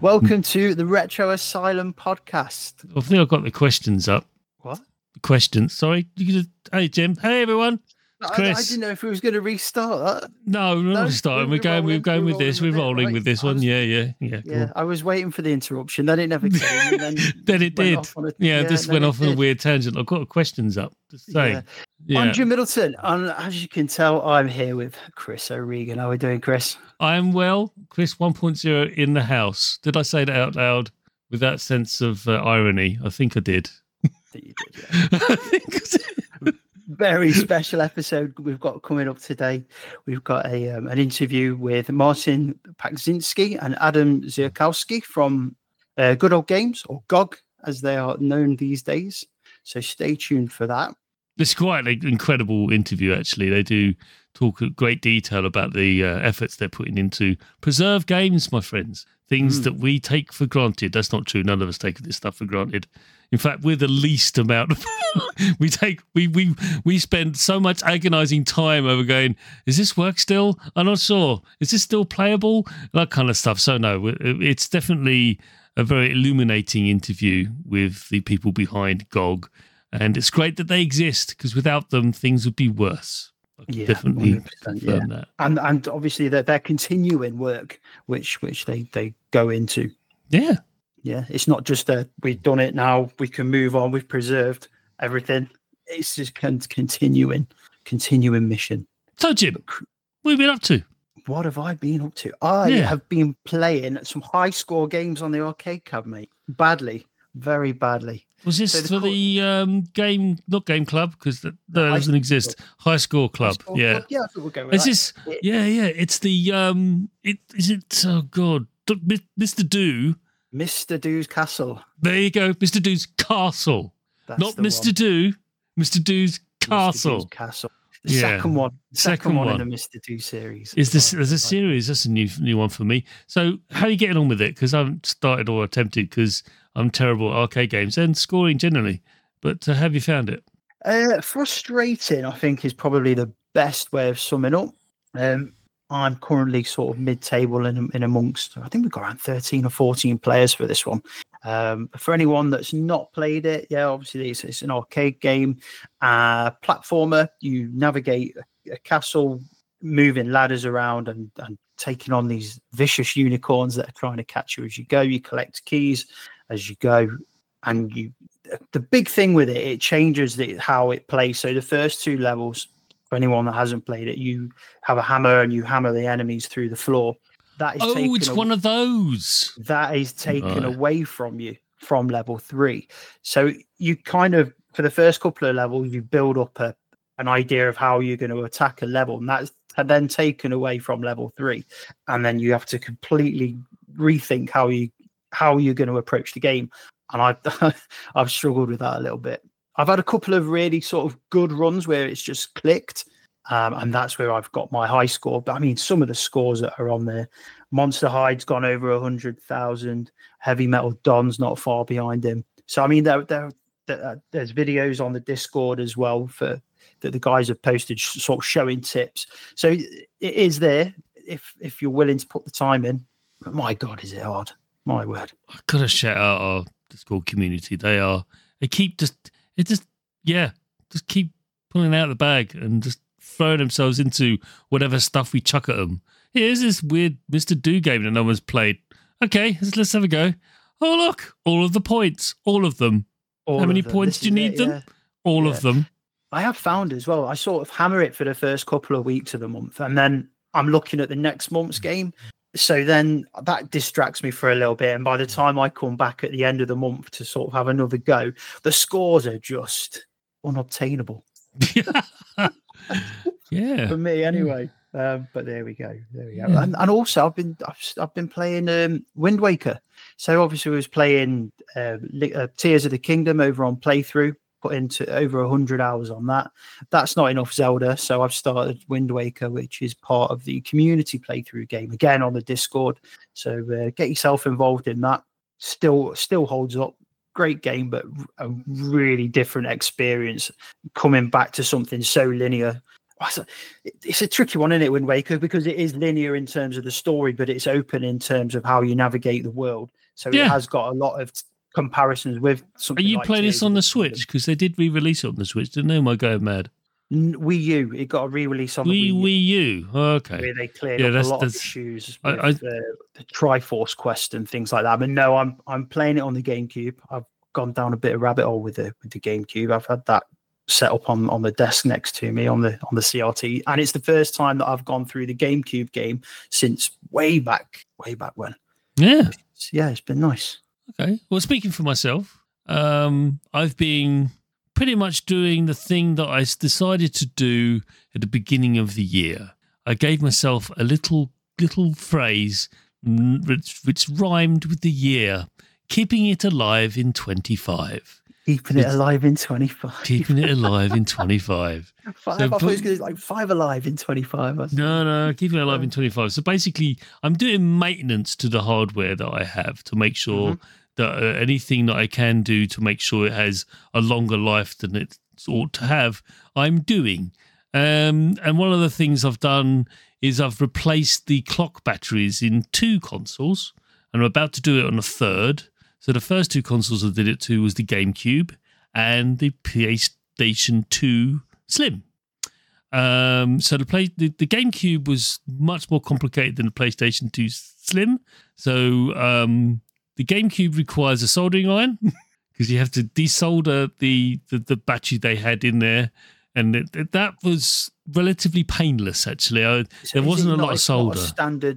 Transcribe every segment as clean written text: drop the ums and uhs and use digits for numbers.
Welcome to the Retro Asylum podcast. I think I've got the questions up. What? The questions. Sorry. Hey, Jim. Hey, everyone. I didn't know if we was going to restart that. No, we're not starting. We're going with this. We're rolling with this one. Yeah. I was waiting for the interruption. Then it never came. And then it did. This went off on a weird tangent. I've got the questions up to say. Yeah. I'm Jim Middleton. And as you can tell, I'm here with Chris O'Regan. How are we doing, Chris? I am well. Chris 1.0 in the house. Did I say that out loud with that sense of irony? I think I did. I think you did, yeah. I think I did. Very special episode we've got coming up today. We've got an interview with Martin Pakzinski and Adam Zierkowski from Good Old Games, or GOG as they are known these days. So stay tuned for that. It's quite an incredible interview, actually. They do talk in great detail about the efforts they're putting into preserve games, my friends. Things that we take for granted. That's not true. None of us take this stuff for granted. In fact, we're the least amount of we spend so much agonizing time over going, is this work still? I'm not sure. Is this still playable? That kind of stuff. So no, it's definitely a very illuminating interview with the people behind GOG. And it's great that they exist, because without them, things would be worse. Definitely confirm that. And obviously they're continuing work, which they go into. Yeah. Yeah, it's not just we've done it now, we can move on, we've preserved everything. It's just continuing mission. So, Jim, what have you been up to? What have I been up to? I have been playing some high score games on the arcade cab, mate. Badly, very badly. Was this for the game, not game club, because that doesn't exist. High score club. Club? Yeah, I think we'll go with is that. This? Yeah. It's the oh God, Mr. Do. Mr. Do's Castle. There you go, Mr. Do's Castle. Not Mr. Do, Mr. Do's Castle. Mr. Do's Castle. The second one. Second one in the Mr. Do series. Is this there's a series? That's a new one for me. So how are you getting on with it? Because I haven't started or attempted, because I'm terrible at arcade games and scoring generally. But have you found it? Frustrating, I think, is probably the best way of summing up. I'm currently sort of mid-table in amongst, I think we've got around 13 or 14 players for this one. For anyone that's not played it, obviously it's an arcade game, platformer. You navigate a castle, moving ladders around and taking on these vicious unicorns that are trying to catch you as you go. You collect keys as you go, and the big thing with it changes how it plays. So the first two levels, for anyone that hasn't played it, you have a hammer and you hammer the enemies through the floor. That is one of those. That is taken away from you from level 3. So you kind of, for the first couple of levels, you build up an idea of how you're going to attack a level, and that's then taken away from level 3. And then you have to completely rethink how you're going to approach the game. And I've struggled with that a little bit. I've had a couple of really sort of good runs where it's just clicked, and that's where I've got my high score. But I mean, some of the scores that are on there, Monster Hide's gone over 100,000. Heavy Metal Don's not far behind him. So I mean, there's videos on the Discord as well that the guys have posted, sort of showing tips. So it is there if you're willing to put the time in. But my God, is it hard? My word! I've got to shout out our Discord community. They keep just keep pulling out the bag and just throwing themselves into whatever stuff we chuck at them. Here's this weird Mr. Do game that no one's played. Okay, let's have a go. Oh, look, all of the points, all of them. How many points do you need them? Yeah. All of them. I have found as well, I sort of hammer it for the first couple of weeks of the month, and then I'm looking at the next month's game. So then that distracts me for a little bit. And by the time I come back at the end of the month to sort of have another go, the scores are just unobtainable. Yeah. For me anyway. But there we go. Yeah. And also I've been playing Wind Waker. So obviously I was playing Tears of the Kingdom over on Playthrough. Put into over 100 hours on that. That's not enough Zelda, so I've started Wind Waker, which is part of the community playthrough game, again on the Discord. So get yourself involved in that. Still holds up. Great game, but a really different experience coming back to something so linear. It's a tricky one, isn't it, Wind Waker, because it is linear in terms of the story, but it's open in terms of how you navigate the world. So it has got a lot of comparisons with something. Are you like playing this on the Kingdom. Switch? Because they did re-release it on the Switch, didn't they? Am I going mad? Wii U. It got a re-release on the Wii U. Okay. Where they cleared up a lot of issues with the Triforce Quest and things like that. But no, I'm playing it on the GameCube. I've gone down a bit of rabbit hole with the GameCube. I've had that set up on the desk next to me on the CRT, and it's the first time that I've gone through the GameCube game since way back when. Yeah, it's been nice. Okay, well, speaking for myself, I've been pretty much doing the thing that I decided to do at the beginning of the year. I gave myself a little phrase which rhymed with the year, keeping it alive in 25. Keeping it alive in 25. Keeping it alive in 25. I thought it was going to be like 5 alive in 25. No, keeping it alive in 25. So basically, I'm doing maintenance to the hardware that I have to make sure that anything that I can do to make sure it has a longer life than it ought to have, I'm doing. And one of the things I've done is I've replaced the clock batteries in 2 consoles, and I'm about to do it on a third. So the first 2 consoles I did it to was the GameCube and the PlayStation 2 Slim. So the GameCube was much more complicated than the PlayStation 2 Slim. So the GameCube requires a soldering iron because you have to desolder the battery they had in there. And that was relatively painless, actually. There wasn't a lot of solder. It's not a standard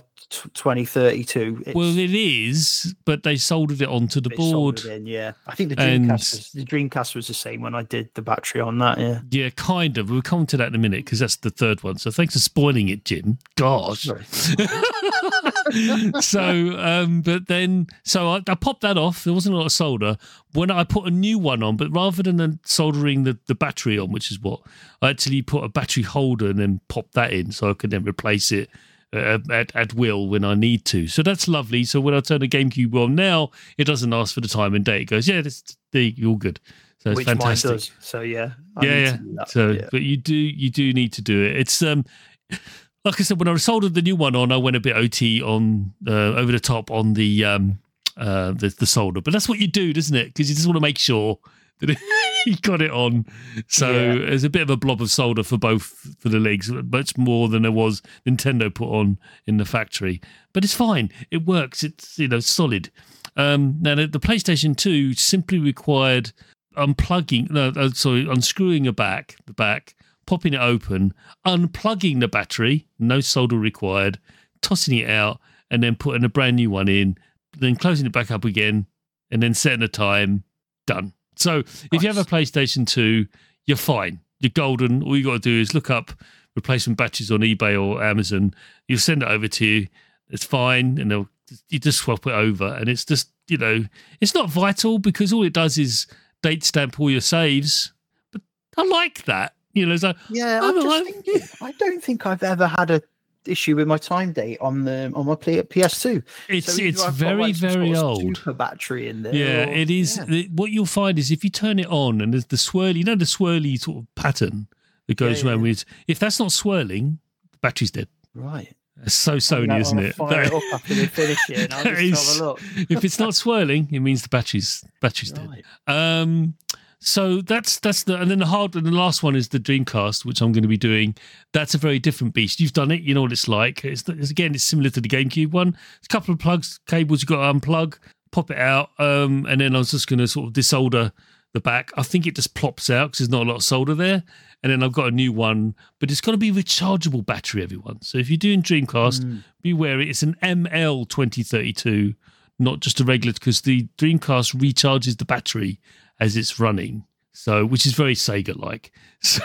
CR2032. Well, it is, but they soldered it onto the board. Yeah. I think the Dreamcast was the same when I did the battery on that, yeah. Yeah, kind of. We'll come to that in a minute because that's the third one. So thanks for spoiling it, Jim. Gosh. So I popped that off. There wasn't a lot of solder. When I put a new one on, but rather than soldering the battery on, which is what, I actually put a battery holder and then popped that in so I could then replace it at will when I need to. So that's lovely. So when I turn the GameCube on now, it doesn't ask for the time and date. It goes, you're all good. So it's fantastic. Mine does. So yeah. But you do need to do it. It's like I said, when I soldered the new one on, I went a bit OT on over the top on the solder. But that's what you do, doesn't it? Because you just want to make sure that you got it on. So there's a bit of a blob of solder for the legs, much more than there was Nintendo put on in the factory. But it's fine. It works. It's solid. Now the PlayStation 2 simply required unscrewing the back, popping it open, unplugging the battery, no solder required, tossing it out, and then putting a brand new one in, then closing it back up again, and then setting a time. Done. So if you have a PlayStation 2, you're fine. You're golden. All you got to do is look up replacement batteries on eBay or Amazon. You'll send it over to you. It's fine, and you just swap it over. And it's just, it's not vital because all it does is date stamp all your saves. But I like that. So I don't think I've ever had a issue with my time date on my PS2. It's very, very old. Super battery in there. Yeah, it is. Yeah. What you'll find is if you turn it on and there's the swirly, the swirly sort of pattern that goes around with. If that's not swirling, the battery's dead. Right. It's so Sony, isn't it? Fire it up after we finish it. And I'll just have a look. If it's not swirling, it means the battery's right. Dead. So that's and then the last one is the Dreamcast, which I'm going to be doing. That's a very different beast. You've done it, you know what it's like. It's similar to the GameCube one. It's a couple of cables you've got to unplug, pop it out, and then I was just going to sort of desolder the back. I think it just plops out because there's not a lot of solder there. And then I've got a new one, but it's got to be rechargeable battery, everyone. So if you're doing Dreamcast, be wary. It's an ML2032, not just a regular, because the Dreamcast recharges the battery as it's running, so which is very Sega-like. So,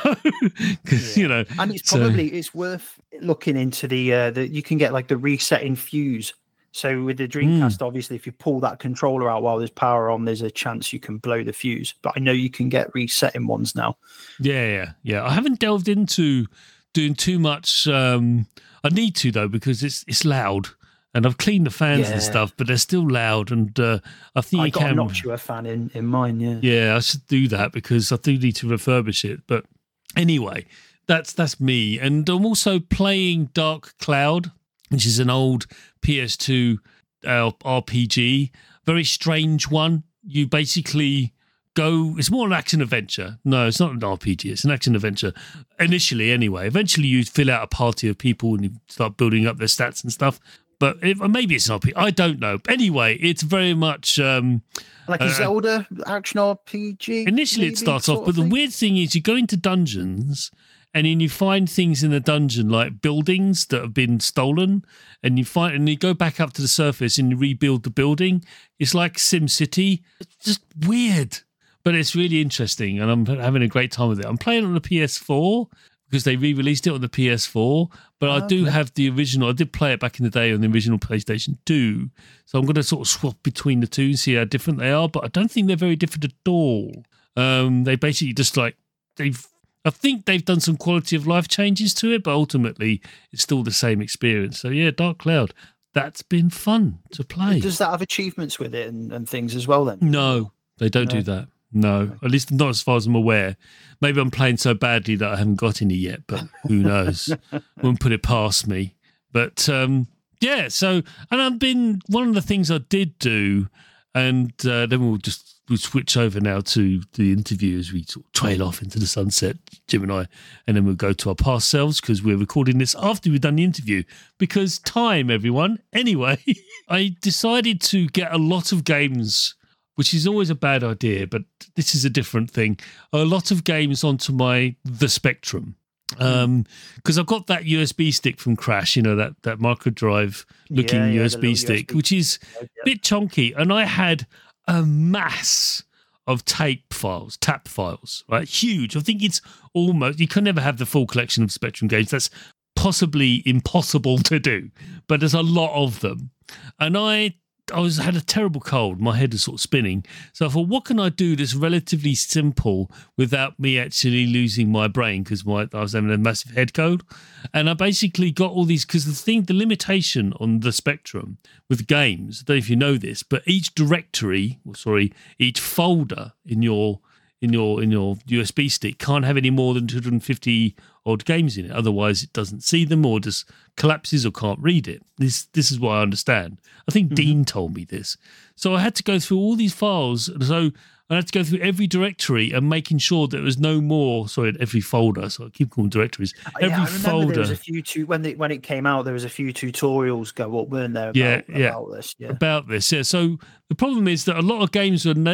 and it's probably it's worth looking into the you can get like the resetting fuse. So with the Dreamcast, obviously, if you pull that controller out while there's power on, there's a chance you can blow the fuse. But I know you can get resetting ones now. Yeah. I haven't delved into doing too much. I need to though because it's loud. And I've cleaned the fans and stuff, but they're still loud. And I think I got a Noctua fan in mine, Yeah, I should do that because I do need to refurbish it. But anyway, that's me. And I'm also playing Dark Cloud, which is an old PS2 RPG, very strange one. You basically go, it's more an action adventure. No, it's not an RPG, it's an action adventure. Initially, anyway. Eventually, you fill out a party of people and you start building up their stats and stuff. But maybe it's an RPG. I don't know. Anyway, it's very much like a Zelda action RPG. Initially, it starts off, but the weird thing is you go into dungeons and then you find things in the dungeon like buildings that have been stolen, and you go back up to the surface and you rebuild the building. It's like SimCity. It's just weird, but it's really interesting, and I'm having a great time with it. I'm playing on the PS4 because they re-released it on the PS4, but I do have the original. I did play it back in the day on the original PlayStation 2, so I'm going to sort of swap between the two and see how different they are, but I don't think they're very different at all. They basically just I think they've done some quality of life changes to it, but ultimately it's still the same experience. So yeah, Dark Cloud, that's been fun to play. Does that have achievements with it and things as well then? No, they don't do that. No, at least not as far as I'm aware. Maybe I'm playing so badly that I haven't got any yet, but who knows? Won't put it past me. But yeah, so, and one of the things I did do, and then we'll switch over now to the interview as we sort of trail off into the sunset, Jim and I, and then we'll go to our past selves because we're recording this after we've done the interview because time, everyone. Anyway, I decided to get a lot of games, which is always a bad idea, but this is a different thing, a lot of games onto the Spectrum. Because I've got that USB stick from Crash, that micro drive looking USB stick, which is a bit chunky, and I had a mass of tap files, right? Huge. I think it's almost, you can never have the full collection of Spectrum games. That's possibly impossible to do, but there's a lot of them. And I had a terrible cold. My head was sort of spinning. So I thought, what can I do that's relatively simple without me actually losing my brain? Because I was having a massive head cold. And I basically got all these, because the limitation on the Spectrum with games, I don't know if you know this, but each each folder in your USB stick can't have any more than 250 odd games in it. Otherwise, it doesn't see them or just collapses or can't read it. This is what I understand. I think Dean told me this. So I had to go through all these files. So I had to go through every directory and making sure there was no more. Sorry, every folder. So I keep calling them directories. Every folder. There was a few when it came out. There was a few tutorials go up, weren't there? About this. Yeah. About this. Yeah. So the problem is that a lot of games were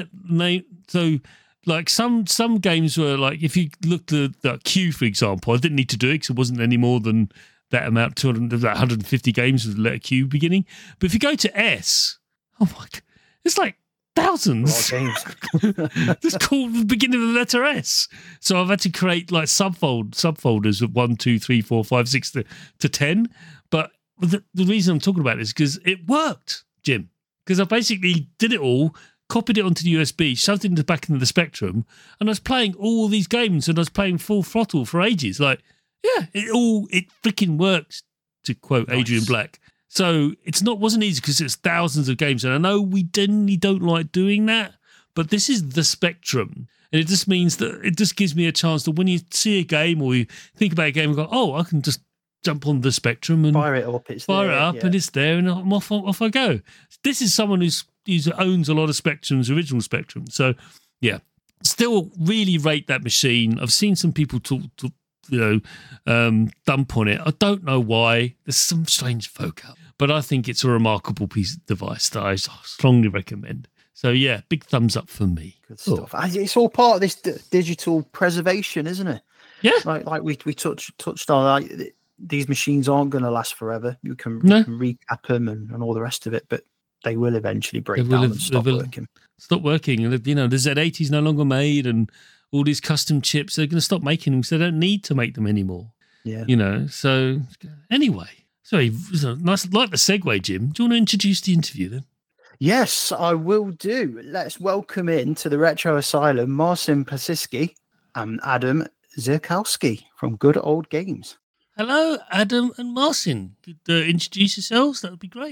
like some games were like, if you looked at the Q, for example, I didn't need to do it because it wasn't any more than that amount, 150 games with the letter Q beginning. But if you go to S, oh my God, it's like thousands. It's called the beginning of the letter S. So I've had to create like subfolders of 1, 2, 3, 4, 5, 6 to 10. But the reason I'm talking about this is because it worked, Jim. Because I basically did it all, copied it onto the USB, shoved it in the back into the Spectrum, and I was playing all these games, and I was playing full throttle for ages. Like, yeah, it freaking works, to quote Adrian Black. So wasn't easy because it's thousands of games, and I know we generally don't like doing that, but this is the Spectrum, and it just means that it just gives me a chance that when you see a game or you think about a game and go, oh, I can just jump on the Spectrum and fire it up, and it's there, and I'm off I go. This is someone who owns a lot of Spectrums, original Spectrum. So, yeah, still really rate that machine. I've seen some people dump on it. I don't know why. There's some strange folk out, but I think it's a remarkable piece of device that I strongly recommend. So, yeah, big thumbs up for me. Good stuff. It's all part of this digital preservation, isn't it? Yeah. Like we touched on, like, these machines aren't going to last forever. You can recap them and all the rest of it, but they will eventually break down and stop working. Stop working. And, the Z80 is no longer made, and all these custom chips, they're going to stop making them because they don't need to make them anymore. Yeah. So anyway, sorry, nice, like the segue, Jim. Do you want to introduce the interview then? Yes, I will do. Let's welcome in to the Retro Asylum, Marcin Pasiski and Adam Zirkowski from Good Old Games. Hello, Adam and Marcin. Could introduce yourselves? That would be great.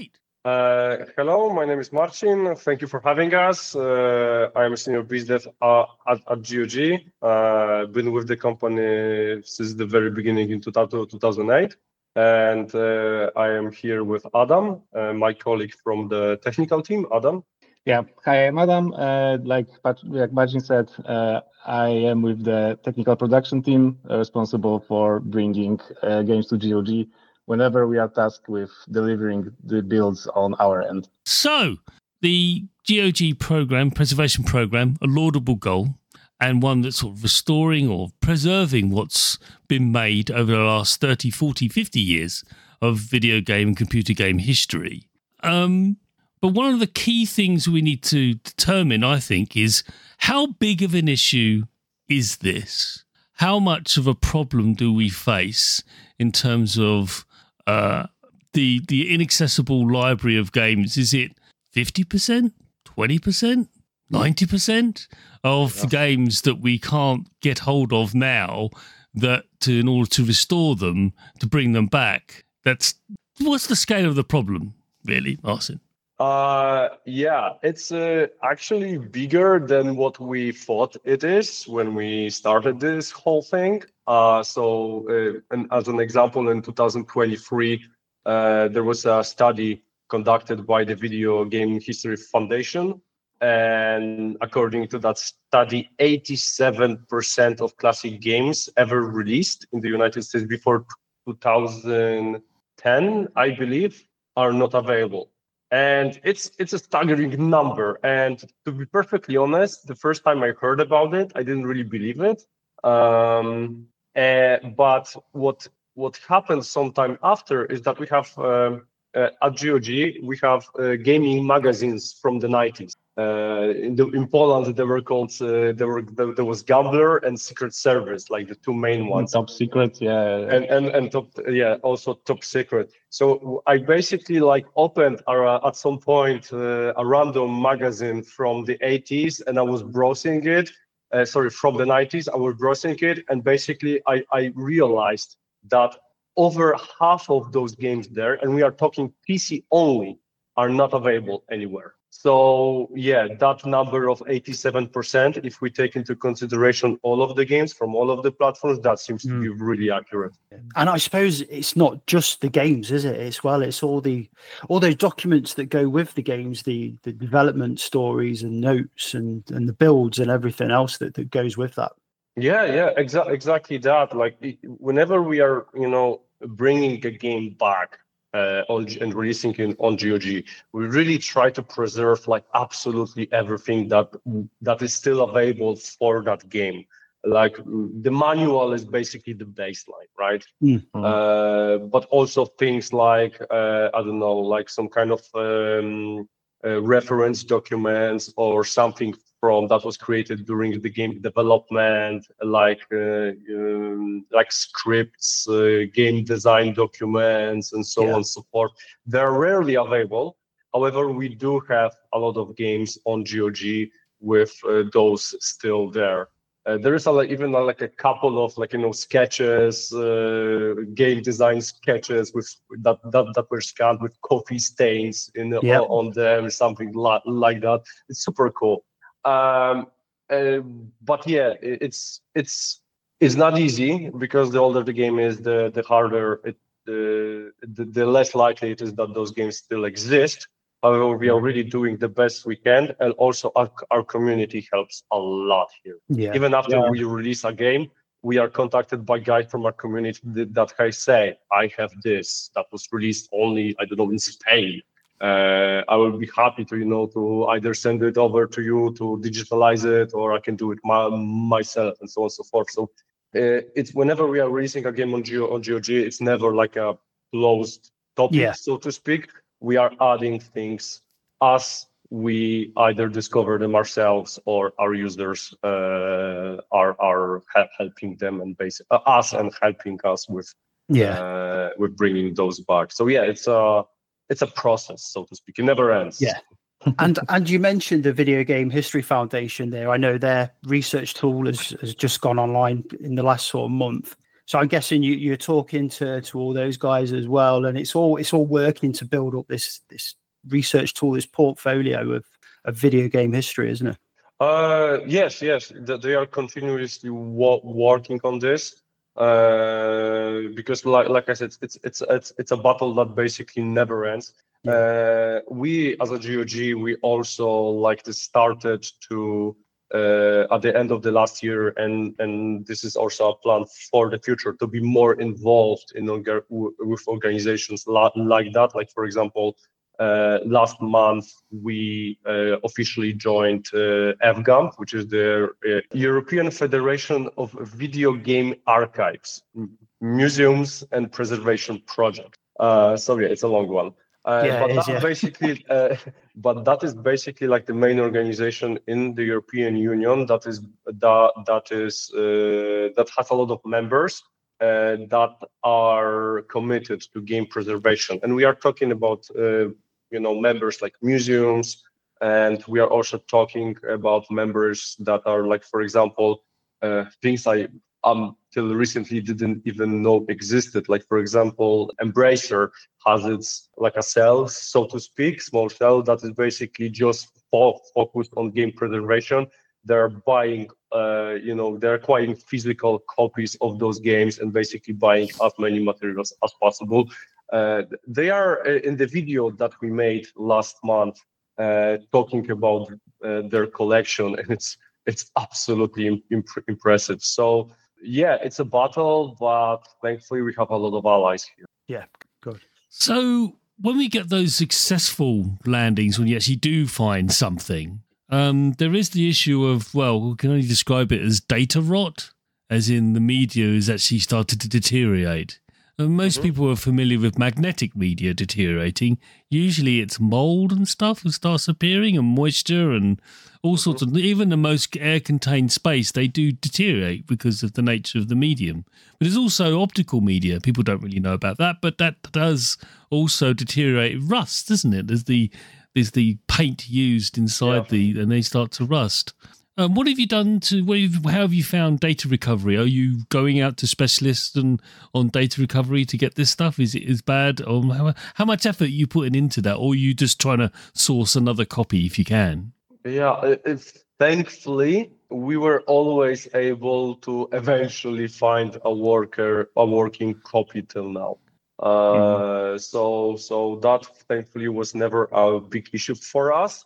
Hello, my name is Marcin. Thank you for having us. I am a senior business at GOG. Been with the company since the very beginning in 2008. And I am here with Adam, my colleague from the technical team. Adam. Yeah, hi, I'm Adam. Like Marcin said, I am with the technical production team responsible for bringing games to GOG whenever we are tasked with delivering the builds on our end. So, the GOG program, preservation program, a laudable goal, and one that's sort of restoring or preserving what's been made over the last 30, 40, 50 years of video game and computer game history. But one of the key things we need to determine, I think, is how big of an issue is this? How much of a problem do we face in terms of the inaccessible library of games? Is it 50%, 20%, 90% of games that we can't get hold of now that in order to restore them, to bring them back? What's the scale of the problem, really, Marcin? Yeah, it's actually bigger than what we thought it is when we started this whole thing. And as an example, in 2023, there was a study conducted by the Video Game History Foundation. And according to that study, 87% of classic games ever released in the United States before 2010, I believe, are not available. And it's a staggering number. And to be perfectly honest, the first time I heard about it, I didn't really believe it. But what happens sometime after is that we have at GOG we have gaming magazines from the 90s. In Poland, they were called there was Gambler and Secret Service, like the two main ones. Top Secret, yeah, and top, yeah, also Top Secret. So I basically opened at some point a random magazine from the 80s, and I was browsing it. From the 90s, I was browsing it, and basically I realized that over half of those games there, and we are talking PC only, are not available anywhere. So yeah, that number of 87%, if we take into consideration all of the games from all of the platforms, that seems to be really accurate. And I suppose it's not just the games, is it? It's all those documents that go with the games, the development stories and notes and the builds and everything else that goes with that. Yeah, exactly that. Like whenever we are, bringing a game back and releasing it on GOG, we really try to preserve absolutely everything that is still available for that game. Like the manual is basically the baseline, right? Mm-hmm. But also things like some kind of reference documents or something from that was created during the game development, like scripts, game design documents, and so on and so forth. They're rarely available. However, we do have a lot of games on GOG with those still there. There is even a couple of sketches, game design sketches with that were scanned with coffee stains on them, something like that. It's super cool. But yeah, it's not easy, because the older the game is, the harder the less likely it is that those games still exist. However, we are really doing the best we can, and also our community helps a lot here. Yeah. Even after we release a game, we are contacted by guys from our community that say, I have this that was released only, in Spain. I will be happy to either send it over to you to digitalize it, or I can do it myself, and so on and so forth. So it's whenever we are releasing a game on GOG, it's never like a closed topic, so to speak. We are adding things as we either discover them ourselves, or our users are helping them and us and helping us with bringing those back. So yeah, it's a process, so to speak. It never ends. Yeah. And you mentioned the Video Game History Foundation there. I know their research tool has just gone online in the last sort of month. So I'm guessing you're talking to all those guys as well, and it's all working to build up this researched all this portfolio of video game history, isn't it? Yes. They are continuously working on this because, like I said, it's a battle that basically never ends. We, as a GOG, we also started to at the end of the last year, and this is also a plan for the future, to be more involved with organizations like that. Like, for example, last month we officially joined EFGAM, which is the European Federation of Video Game Archives, Museums and Preservation Project. So yeah, it's a long one. But that is basically like the main organization in the European Union that has a lot of members that are committed to game preservation, and we are talking about members like museums, and we are also talking about members that are like, for example, things I until recently didn't even know existed. Like, for example, Embracer has its like a cell, so to speak, small cell that is basically just focused on game preservation. They're buying, they're acquiring physical copies of those games and basically buying as many materials as possible. They are in the video that we made last month talking about their collection, and it's absolutely impressive. So yeah, it's a battle, but thankfully we have a lot of allies here. Yeah, good. So when we get those successful landings, when you actually do find something, there is the issue of, well, we can only describe it as data rot, as in the media has actually started to deteriorate. And most people are familiar with magnetic media deteriorating. Usually it's mold and stuff that starts appearing, and moisture and all sorts of, even the most air-contained space, they do deteriorate because of the nature of the medium. But there's also optical media. People don't really know about that, but that does also deteriorate. Rust, doesn't it? There's the paint used inside and they start to rust. What have you done how have you found data recovery? Are you going out to specialists on data recovery to get this stuff? Is it as bad? Or how much effort are you putting into that? Or are you just trying to source another copy if you can? Yeah, thankfully, we were always able to eventually find a working copy till now. So that thankfully was never a big issue for us.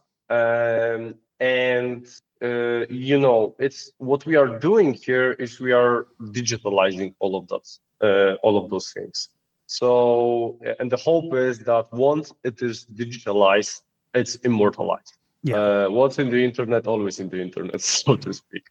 It's what we are doing here is we are digitalizing all of those things. So, and the hope is that once it is digitalized, it's immortalized. What's in the internet, always in the internet, so to speak.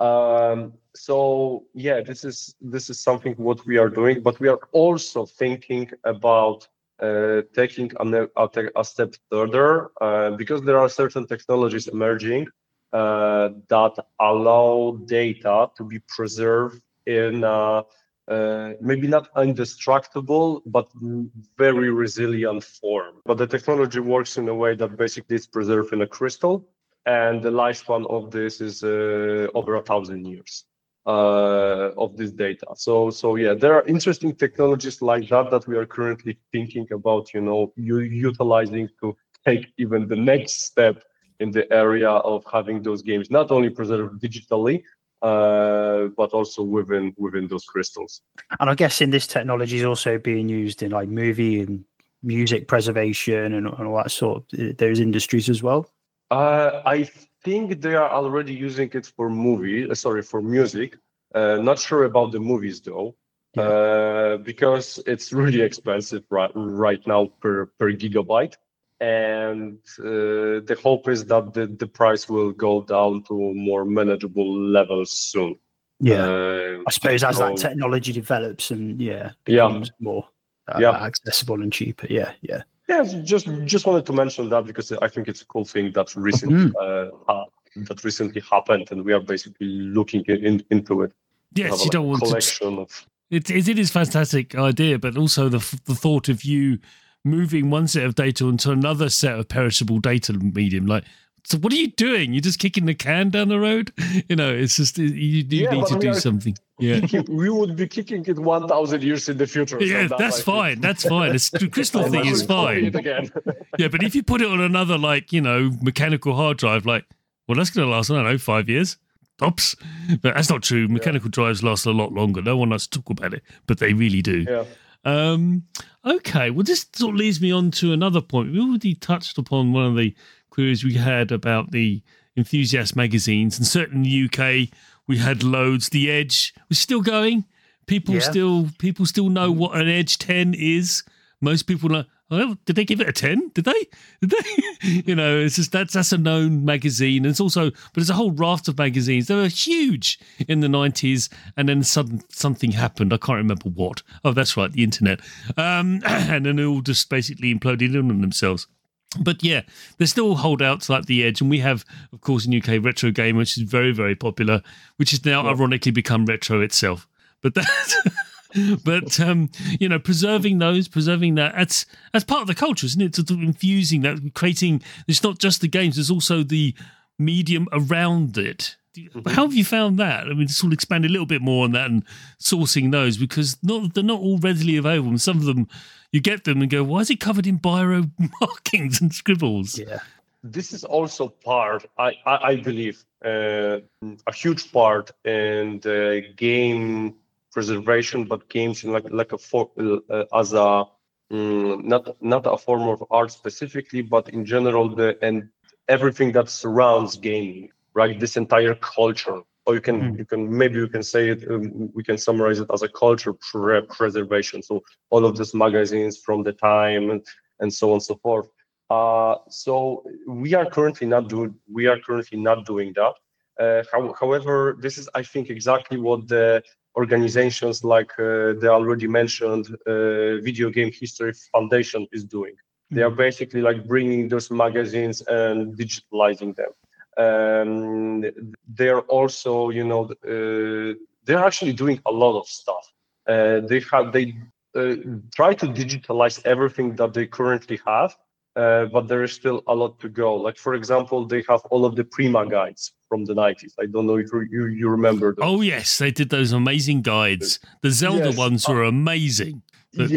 So yeah, this is something what we are doing, but we are also thinking about taking a step further because there are certain technologies emerging that allow data to be preserved in maybe not indestructible, but very resilient form. But the technology works in a way that basically it's preserved in a crystal, and the lifespan of this is over 1,000 years of this data. So yeah, there are interesting technologies like that we are currently thinking about, utilizing to take even the next step in the area of having those games not only preserved digitally, but also within those crystals. And I'm guessing this technology is also being used in like movie and music preservation and all that sort of those industries as well. I think they are already using it for music. Not sure about the movies though, because it's really expensive right now per gigabyte. And the hope is that the price will go down to more manageable levels soon. I suppose as that technology develops and becomes more accessible and cheaper. Just wanted to mention that because I think it's a cool thing that recently happened, and we are basically looking into it. Yes, you don't want collection of. It is a fantastic idea, but also the thought of you moving one set of data onto another set of perishable data medium. Like, so what are you doing? You're just kicking the can down the road? It's just, you do need to do something. we would be kicking it 1,000 years in the future. Yeah, so that's fine. That's fine. The crystal thing is fine. Yeah, but if you put it on another, mechanical hard drive, well, that's going to last, I don't know, 5 years. Tops. But that's not true. Mechanical drives last a lot longer. No one likes to talk about it, but they really do. Yeah. Okay, well, this sort of leads me on to another point. We already touched upon one of the queries we had about the enthusiast magazines, and certainly in the UK, we had loads. The Edge was still going. People still know what an Edge 10 is. Most people know. Oh, did they give it a 10? Did they? It's just that's a known magazine. And it's also, but there's a whole raft of magazines. They were huge in the 90s, and then something happened. I can't remember what. Oh, that's right, the internet. And then they all just basically imploded in on themselves. But yeah, there's still holdouts like the Edge, and we have, of course, in UK Retro Game, which is very, very popular, which has now ironically become Retro itself. But that's. But preserving that, that's part of the culture, isn't it? Sort of infusing that, creating. It's not just the games; there's also the medium around it. How have you found that? I mean, sort of expand a little bit more on that and sourcing those, because they're not all readily available. And some of them, you get them and go, "Why is it covered in biro markings and scribbles?" Yeah, this is also part. I believe a huge part in the game preservation, but games in as a not a form of art specifically, but in general and everything that surrounds gaming, right? This entire culture, or you can say it. We can summarize it as a culture preservation. So all of these magazines from the time and so on and so forth. So we are currently not doing that. However, this is, I think, exactly what the organizations like the already mentioned Video Game History Foundation is doing. They are basically bringing those magazines and digitalizing them. They're also, they're actually doing a lot of stuff. They try to digitalize everything that they currently have, but there is still a lot to go. Like, for example, they have all of the Prima guides from the 90s. I don't know if you remember those. Oh, yes, they did those amazing guides. The Zelda ones were amazing. But,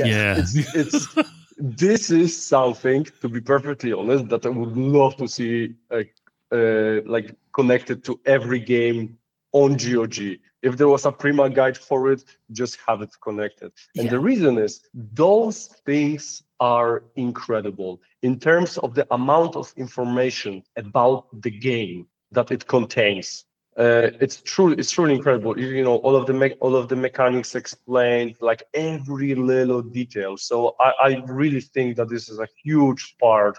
This is something, to be perfectly honest, that I would love to see connected to every game on GOG. If there was a Prima guide for it, just have it connected. And the reason is those things are incredible in terms of the amount of information about the game that it contains. It's truly incredible. All of the mechanics explained, like every little detail. So I really think that this is a huge part.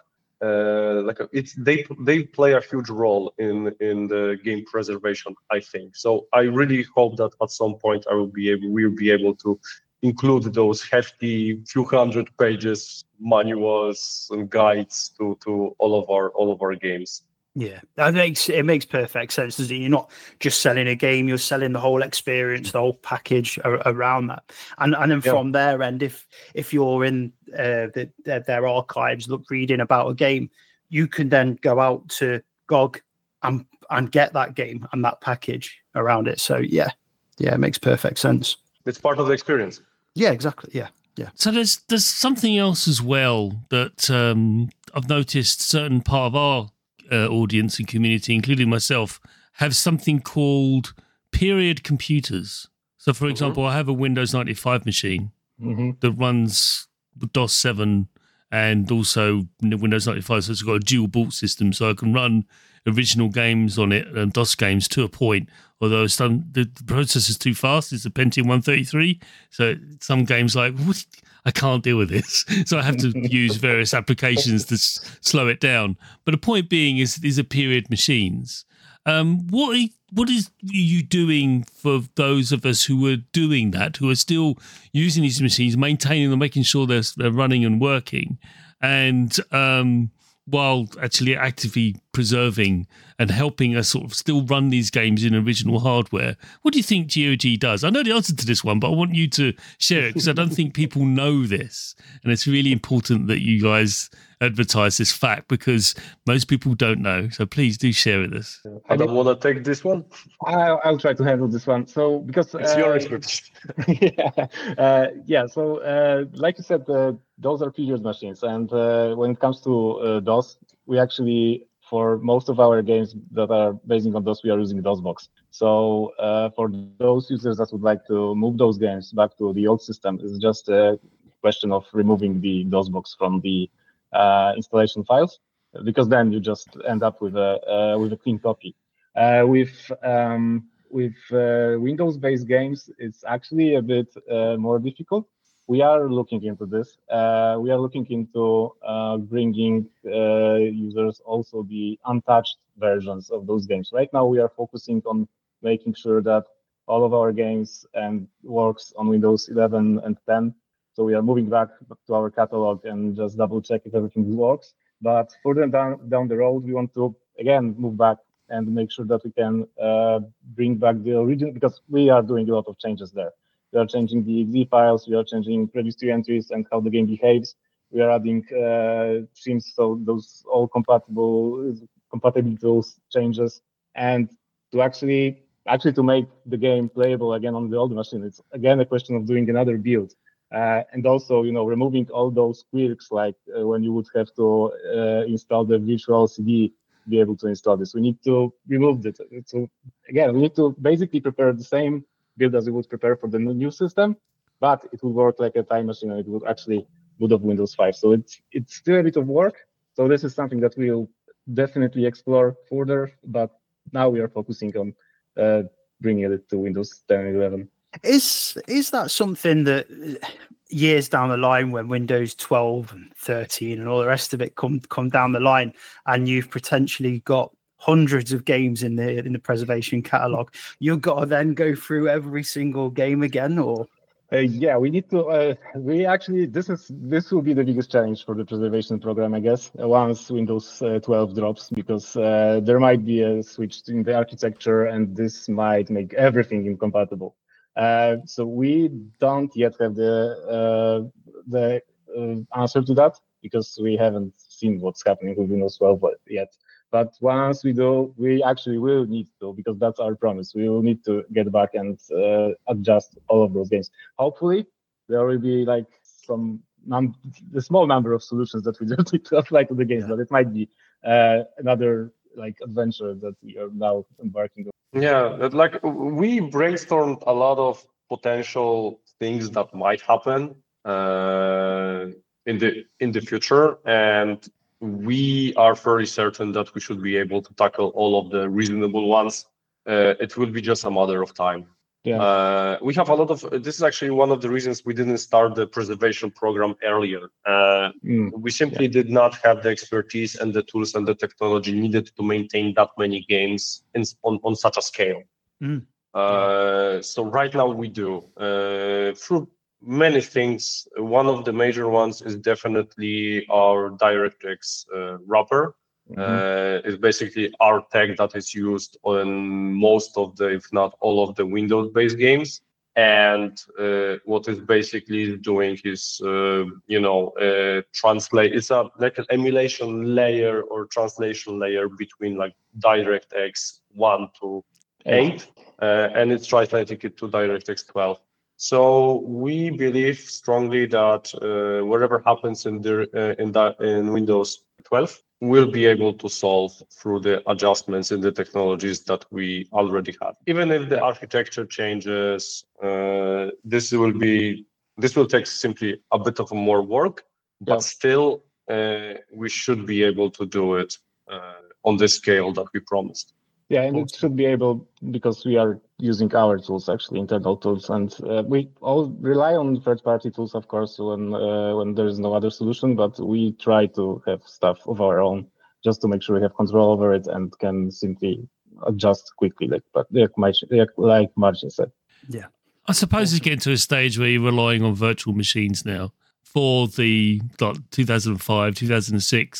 They play a huge role in the game preservation, I think. So I really hope that at some point we'll be able to include those hefty few hundred pages manuals and guides to all of our games. Yeah, it makes perfect sense, doesn't it? You're not just selling a game; you're selling the whole experience, the whole package around that. And then from their end, if you're in their archives, reading about a game, you can then go out to GOG and get that game and that package around it. So yeah, it makes perfect sense. It's part of the experience. Yeah, exactly. Yeah. So there's something else as well that I've noticed. Certain part of our audience and community, including myself, have something called period computers. So, for example, I have a Windows 95 machine that runs DOS 7 and also Windows 95. So it's got a dual boot system, so I can run original games on it, DOS games to a point. Although the processor's too fast, it's a Pentium 133. So some games I can't deal with this. So I have to use various applications to slow it down. But the point being is these are period machines. What is you doing for those of us who are doing that, who are still using these machines, maintaining them, making sure they're running and working? And while actually actively preserving and helping us sort of still run these games in original hardware. What do you think GOG does? I know the answer to this one, but I want you to share it because I don't think people know this. And it's really important that you guys advertise this fact because most people don't know. So please do share with us. I don't want to take this one. I'll try to handle this one. So because it's your expertise. So like you said, those are previous machines, and when it comes to DOS, we actually, for most of our games that are based on DOS, we are using DOSBox. So for those users that would like to move those games back to the old system, it's just a question of removing the DOSBox from the installation files, because then you just end up with a clean copy. With Windows-based games, it's actually a bit more difficult. We are looking into this. We are looking into bringing users also the untouched versions of those games. Right now, we are focusing on making sure that all of our games works on Windows 11 and 10. So we are moving back to our catalog and just double check if everything works. But further down the road, we want to again move back and make sure that we can bring back the original, because we are doing a lot of changes there. We are changing the exe files, we are changing registry entries and how the game behaves. We are adding themes, so those all compatible to those changes. And to actually to make the game playable again on the old machine, it's again a question of doing another build. And also, removing all those quirks, like when you would have to install the virtual CD, be able to install this. We need to remove it. So again, we need to basically prepare the same build as we would prepare for the new system, but it will work like a time machine and it would actually boot up Windows 5. So it's still a bit of work. So this is something that we'll definitely explore further, but now we are focusing on bringing it to Windows 10 and 11. Is that something that years down the line, when Windows 12 and 13 and all the rest of it come down the line, and you've potentially got hundreds of games in the preservation catalog, you've got to then go through every single game again, or? We need to. This will be the biggest challenge for the preservation program, I guess, once Windows 12 drops, because there might be a switch in the architecture, and this might make everything incompatible. So we don't yet have the answer to that, because we haven't seen what's happening with Windows 12 yet. But once we do, we actually will need to, because that's our promise. We will need to get back and adjust all of those games. Hopefully, there will be like the small number of solutions that we don't need to apply to the games, but it might be another adventure that we are now embarking on. Yeah, we brainstormed a lot of potential things that might happen in the future, and we are very certain that we should be able to tackle all of the reasonable ones. It will be just a matter of time. Yeah. We have a lot of. This is actually one of the reasons we didn't start the preservation program earlier. We simply did not have the expertise and the tools and the technology needed to maintain that many games on such a scale. So right now we do through many things. One of the major ones is definitely our DirectX wrapper. It's basically our tech that is used on most of the, if not all of the Windows-based games. And what is basically doing is, translate. It's like an emulation layer or translation layer between DirectX 1 to 8, and it's translating it to DirectX 12. So we believe strongly that whatever happens in Windows 12, we'll be able to solve through the adjustments in the technologies that we already have. Even if the architecture changes, this will take simply a bit of more work, but still we should be able to do it on the scale that we promised. Yeah, and it should be able, because we are using our tools, actually internal tools, and we all rely on third-party tools, of course, when there is no other solution. But we try to have stuff of our own, just to make sure we have control over it and can simply adjust quickly, like Marcin said. Yeah, I suppose it's getting to a stage where you're relying on virtual machines now for the 2005, 2006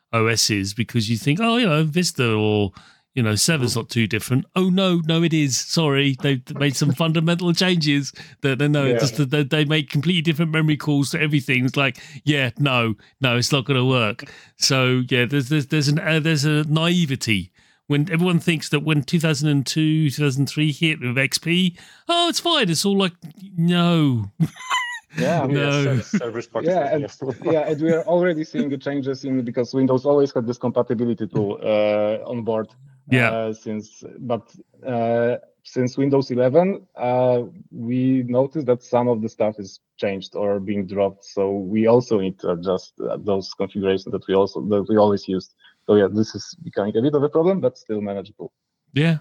OSs because you think, Vista or 7's not too different. Oh no, it is. Sorry, they've made some fundamental changes. They make completely different memory calls to everything. It's like, no, it's not going to work. So there's a naivety when everyone thinks that when 2002, 2003 hit with XP, it's fine. It's all like, no. Yeah, no. Service and we are already seeing the changes because Windows always had this compatibility tool on board. Since Windows 11, we noticed that some of the stuff is changed or being dropped. So we also need to adjust those configurations that we always used. So this is becoming a bit of a problem, but still manageable. Yeah.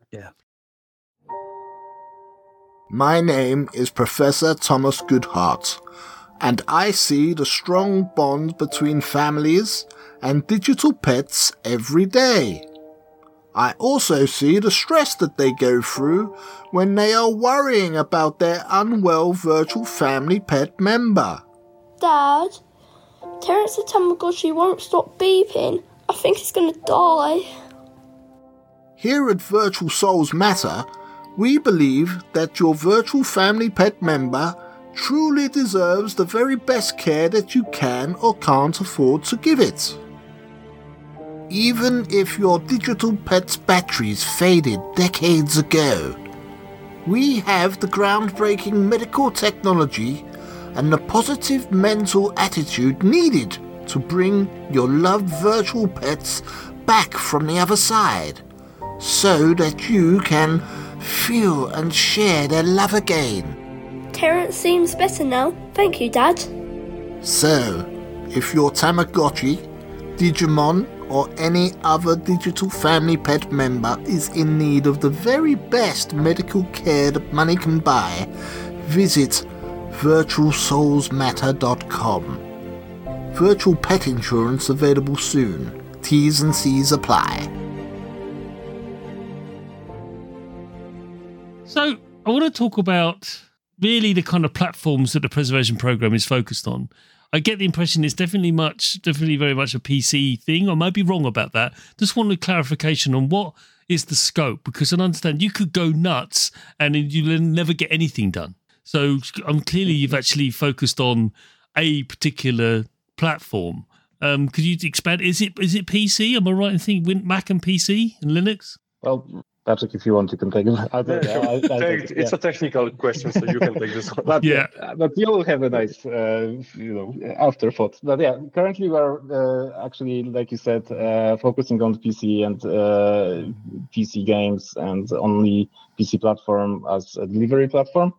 My name is Professor Thomas Goodhart, and I see the strong bond between families and digital pets every day. I also see the stress that they go through when they are worrying about their unwell virtual family pet member. Dad, Terence the Tamagotchi won't stop beeping. I think he's going to die. Here at Virtual Souls Matter, we believe that your virtual family pet member truly deserves the very best care that you can or can't afford to give it. Even if your digital pet's batteries faded decades ago, we have the groundbreaking medical technology and the positive mental attitude needed to bring your loved virtual pets back from the other side, so that you can feel and share their love again. Terence seems better now. Thank you, Dad. So, if your Tamagotchi, Digimon, or any other digital family pet member is in need of the very best medical care that money can buy, visit virtualsoulsmatter.com. Virtual pet insurance available soon. T's and C's apply. So I want to talk about really the kind of platforms that the preservation program is focused on. I get the impression it's definitely very much a PC thing. I might be wrong about that. Just want a clarification on what is the scope, because I understand you could go nuts and you'll never get anything done. So clearly you've actually focused on a particular platform. Could you expand? Is it PC? Am I right in thinking Mac and PC and Linux? Well, Patrick, if you want, you can take it. It's a technical question, so you can take this one. But you'll have a nice, afterthought. But currently we're actually, like you said, focusing on PC and PC games and only PC platform as a delivery platform.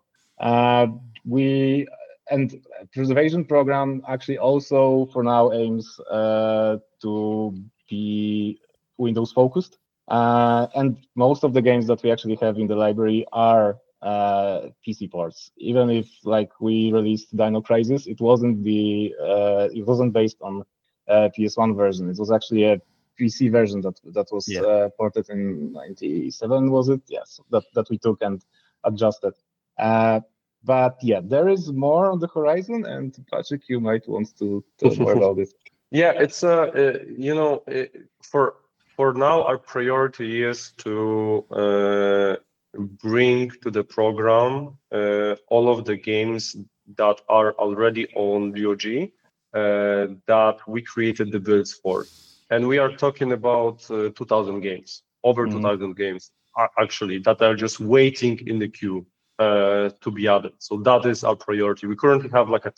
And preservation program actually also for now aims to be Windows focused. And most of the games that we actually have in the library are PC ports. Even if, like, we released Dino Crisis, it wasn't based on PS1 version. It was actually a PC version that was ported in '97, was it? Yes, that we took and adjusted. But there is more on the horizon, and Patrick, you might want to tell more about it. Yeah, it's for now, our priority is to bring to the program all of the games that are already on VOG that we created the builds for. And we are talking about 2,000 games, over 2,000 games, actually, that are just waiting in the queue to be added. So that is our priority. We currently have like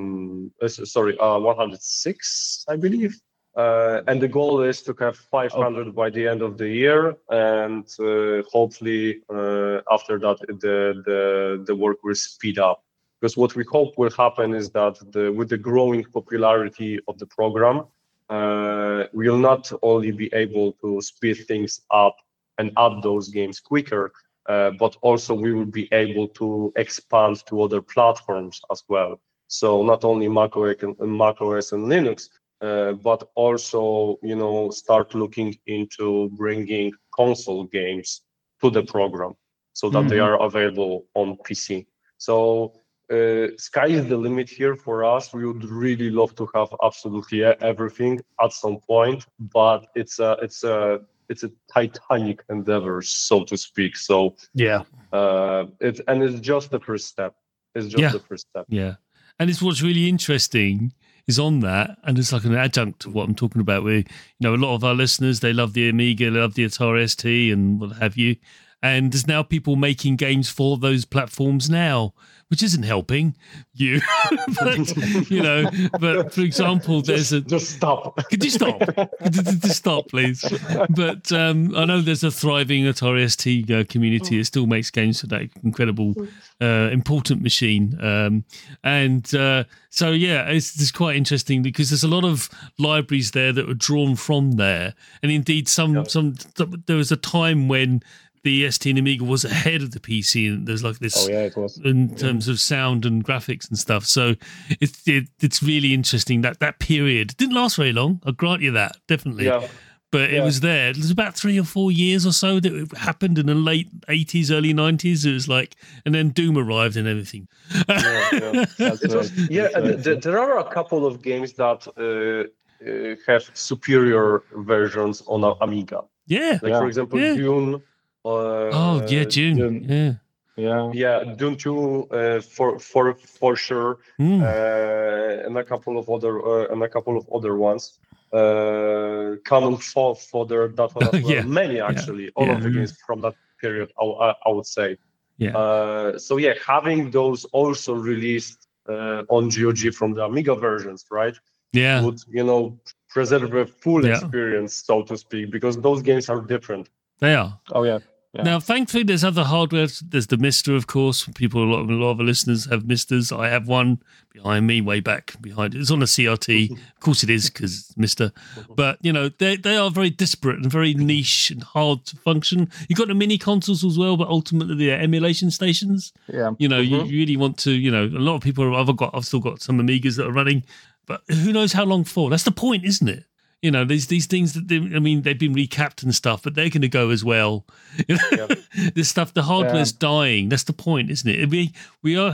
106, I believe. And the goal is to have 500 by the end of the year, and hopefully after that the work will speed up. Because what we hope will happen is that with the growing popularity of the program, we will not only be able to speed things up and add those games quicker, but also we will be able to expand to other platforms as well. So not only macOS and Linux, but also, start looking into bringing console games to the program so that they are available on PC. So sky is the limit here for us. We would really love to have absolutely everything at some point, but it's a titanic endeavor, so to speak. So yeah, it's just the first step. It's just the first step. Yeah, and it's what's really interesting is on that, and it's like an adjunct to what I'm talking about. Where a lot of our listeners, they love the Amiga, they love the Atari ST, and what have you. And there's now people making games for those platforms now, which isn't helping you. But for example, just stop. Could you stop? Just stop, please. But I know there's a thriving Atari ST community. It still makes games for that incredible, important machine. So it's quite interesting because there's a lot of libraries there that were drawn from there, and indeed some there was a time when the ST and Amiga was ahead of the PC, and there's like this it was. in terms of sound and graphics and stuff. So it's really interesting that period. It didn't last very long, I'll grant you that, definitely. Yeah. But it was there. It was about 3 or 4 years or so that it happened in the late 80s, early 90s. It was like, and then Doom arrived and everything. There are a couple of games that have superior versions on Amiga. Yeah. For example, Dune. Dune. Yeah, Dune 2 for sure, and a couple of other ones. Cannon Fodder, that one as well. Many actually, all of the games from that period, I would say. Having those also released on GOG from the Amiga versions, right? Yeah, would preserve a full experience, so to speak, because those games are different. They are. Oh yeah. Now, thankfully, there's other hardware. There's the Mister, of course. A lot of our listeners have Misters. I have one behind me, way back behind. It's on a CRT. Of course, it is because it's Mister. But they are very disparate and very niche and hard to function. You've got the mini consoles as well, but ultimately they're emulation stations. Yeah. You really want to. A lot of people. I've still got some Amigas that are running, but who knows how long for? That's the point, isn't it? These things that they've been recapped and stuff, but they're going to go as well. This stuff, the hardware's dying. That's the point, isn't it? We are.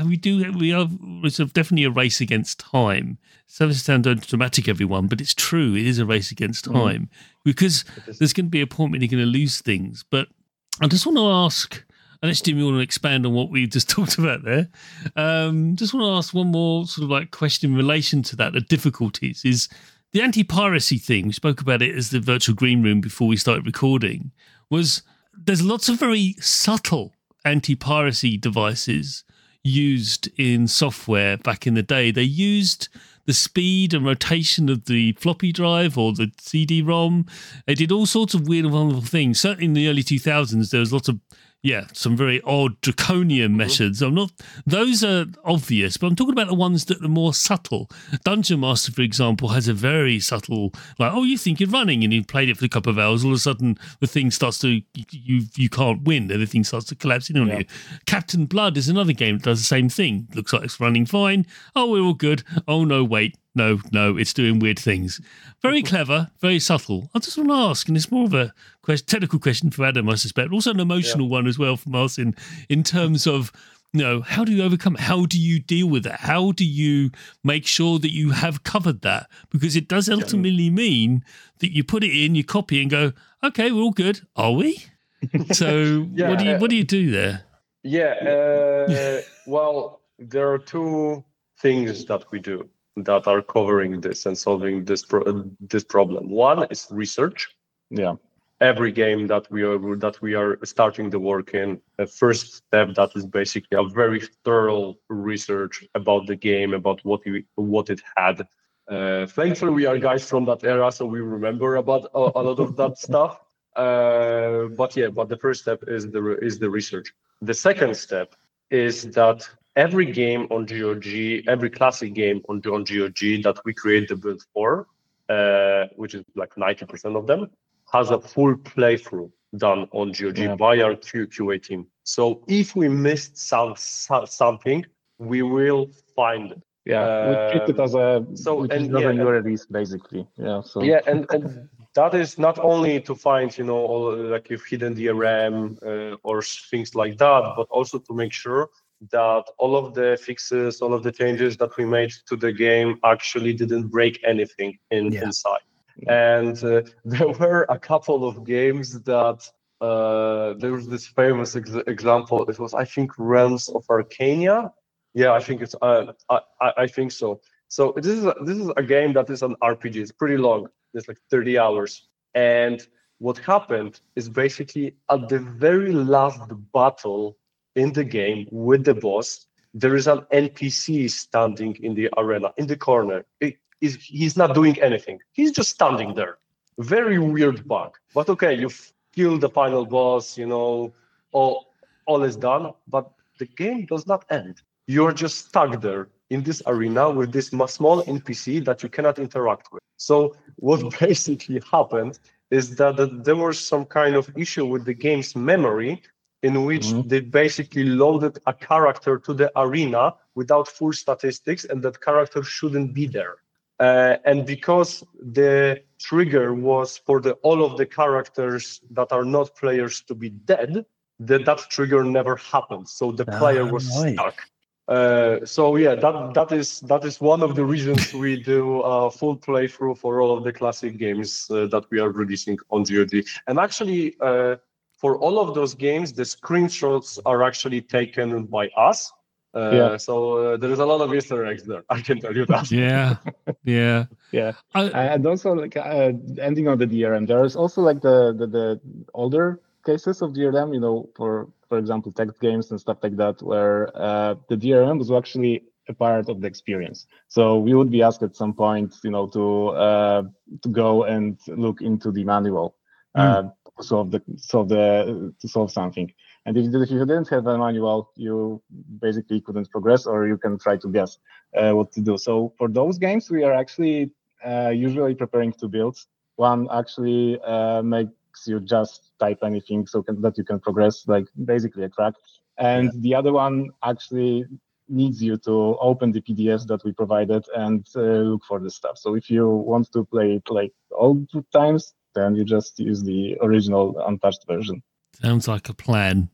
It's definitely a race against time. So it sounds dramatic, everyone, but it's true. It is a race against time because there's going to be a point when you're going to lose things. But I just want to ask. Unless Jim, you want to expand on what we just talked about there, just want to ask one more sort of like question in relation to that. The difficulties is. The anti-piracy thing, we spoke about it as the virtual green room before we started recording, there's lots of very subtle anti-piracy devices used in software back in the day. They used the speed and rotation of the floppy drive or the CD-ROM. They did all sorts of weird and wonderful things. Certainly in the early 2000s, there was lots of some very odd draconian methods. Those are obvious, but I'm talking about the ones that are more subtle. Dungeon Master, for example, has a very subtle, you think you're running and you've played it for a couple of hours, all of a sudden the thing starts to, you can't win, everything starts to collapse in on you. Captain Blood is another game that does the same thing. Looks like it's running fine. Oh, we're all good. Oh, no, wait. No, it's doing weird things. Very clever, very subtle. I just want to ask, and it's more of a technical question for Adam, I suspect, also an emotional one as well from us in terms of, how do you overcome it? How do you deal with that? How do you make sure that you have covered that? Because it does ultimately mean that you put it in, you copy it and go, okay, we're all good. Are we? So what do you do there? Well, there are two things that we do that are covering this and solving this problem. One is research. Yeah. Every game that we are starting the work in, the first step that is basically a very thorough research about the game, about what it had. Thankfully, we are guys from that era, so we remember about a lot of that stuff. But the first step is the research. The second step is that every game on GOG, every classic game on GOG that we create the build for, which is like 90% of them, has a full playthrough done on GOG by our QA team. So if we missed something, we will find it. We treat it as a new release, basically. And that is not only to find, like you've hidden DRM or things like that, but also to make sure that all of the fixes, all of the changes that we made to the game actually didn't break anything inside. And there were a couple of games that there was this famous example. It was, I think, Realms of Arcania. Yeah, I think it's. I think so. So this is a game that is an RPG. It's pretty long. It's like 30 hours. And what happened is basically at the very last battle in the game with the boss, there is an NPC standing in the arena, in the corner. He's not doing anything. He's just standing there. Very weird bug. But okay, you've killed the final boss, all is done. But the game does not end. You're just stuck there in this arena with this small NPC that you cannot interact with. So what basically happened is that there was some kind of issue with the game's memory in which they basically loaded a character to the arena without full statistics, and that character shouldn't be there. And because the trigger was for all of the characters that are not players to be dead, that trigger never happened. So the player was stuck. So yeah, that is one of the reasons we do a full playthrough for all of the classic games that we are releasing on GOG. And actually, for all of those games, the screenshots are actually taken by us. So there is a lot of Easter eggs there. I can tell you that. Yeah. And also, like ending on the DRM, there is also like the older cases of DRM. For example, text games and stuff like that, where the DRM was actually a part of the experience. So we would be asked at some point, to go and look into the manual to solve something. And if you didn't have a manual, you basically couldn't progress, or you can try to guess what to do. So for those games, we are actually usually preparing two builds. One actually makes you just type anything that you can progress, like basically a crack. And the other one actually needs you to open the PDFs that we provided and look for this stuff. So if you want to play it like all the times, then you just use the original untouched version. Sounds like a plan.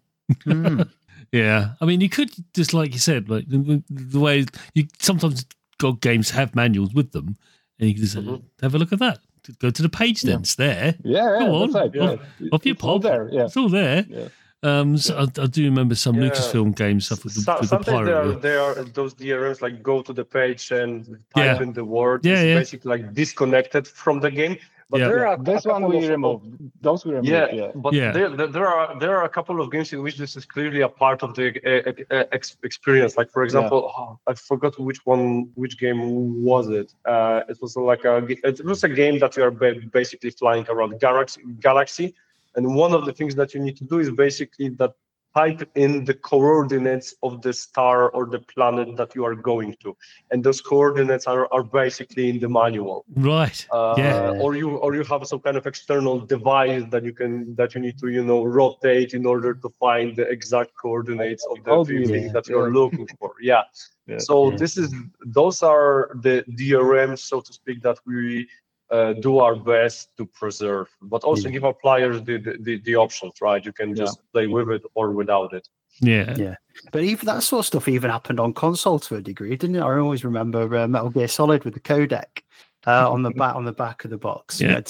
Yeah. I mean, you could just, like you said, like the way you sometimes got games have manuals with them, and you can just have a look at that. Go to the page then. It's there. Yeah, go on. That's right. Off your pop. It's all there. Yeah. So I do remember some Lucasfilm games stuff with the pirate. There are those DRMs like go to the page and type in the word. It's basically like disconnected from the game. But there are this one we removed. Those we removed. But there are a couple of games in which this is clearly a part of the experience. Like for example, I forgot which game was it. It was a game that you are basically flying around galaxy, and one of the things that you need to do is basically type in the coordinates of the star or the planet that you are going to, and those coordinates are basically in the manual. Right. Or you have some kind of external device that you need to rotate in order to find the exact coordinates of the thing that you're looking for. So those are the DRMs, so to speak, that we do our best to preserve, but also give our players the options, right? You can just play with it or without it. Yeah. But even that sort of stuff even happened on console to a degree, didn't it? I always remember Metal Gear Solid with the codec on the back of the box. Yeah.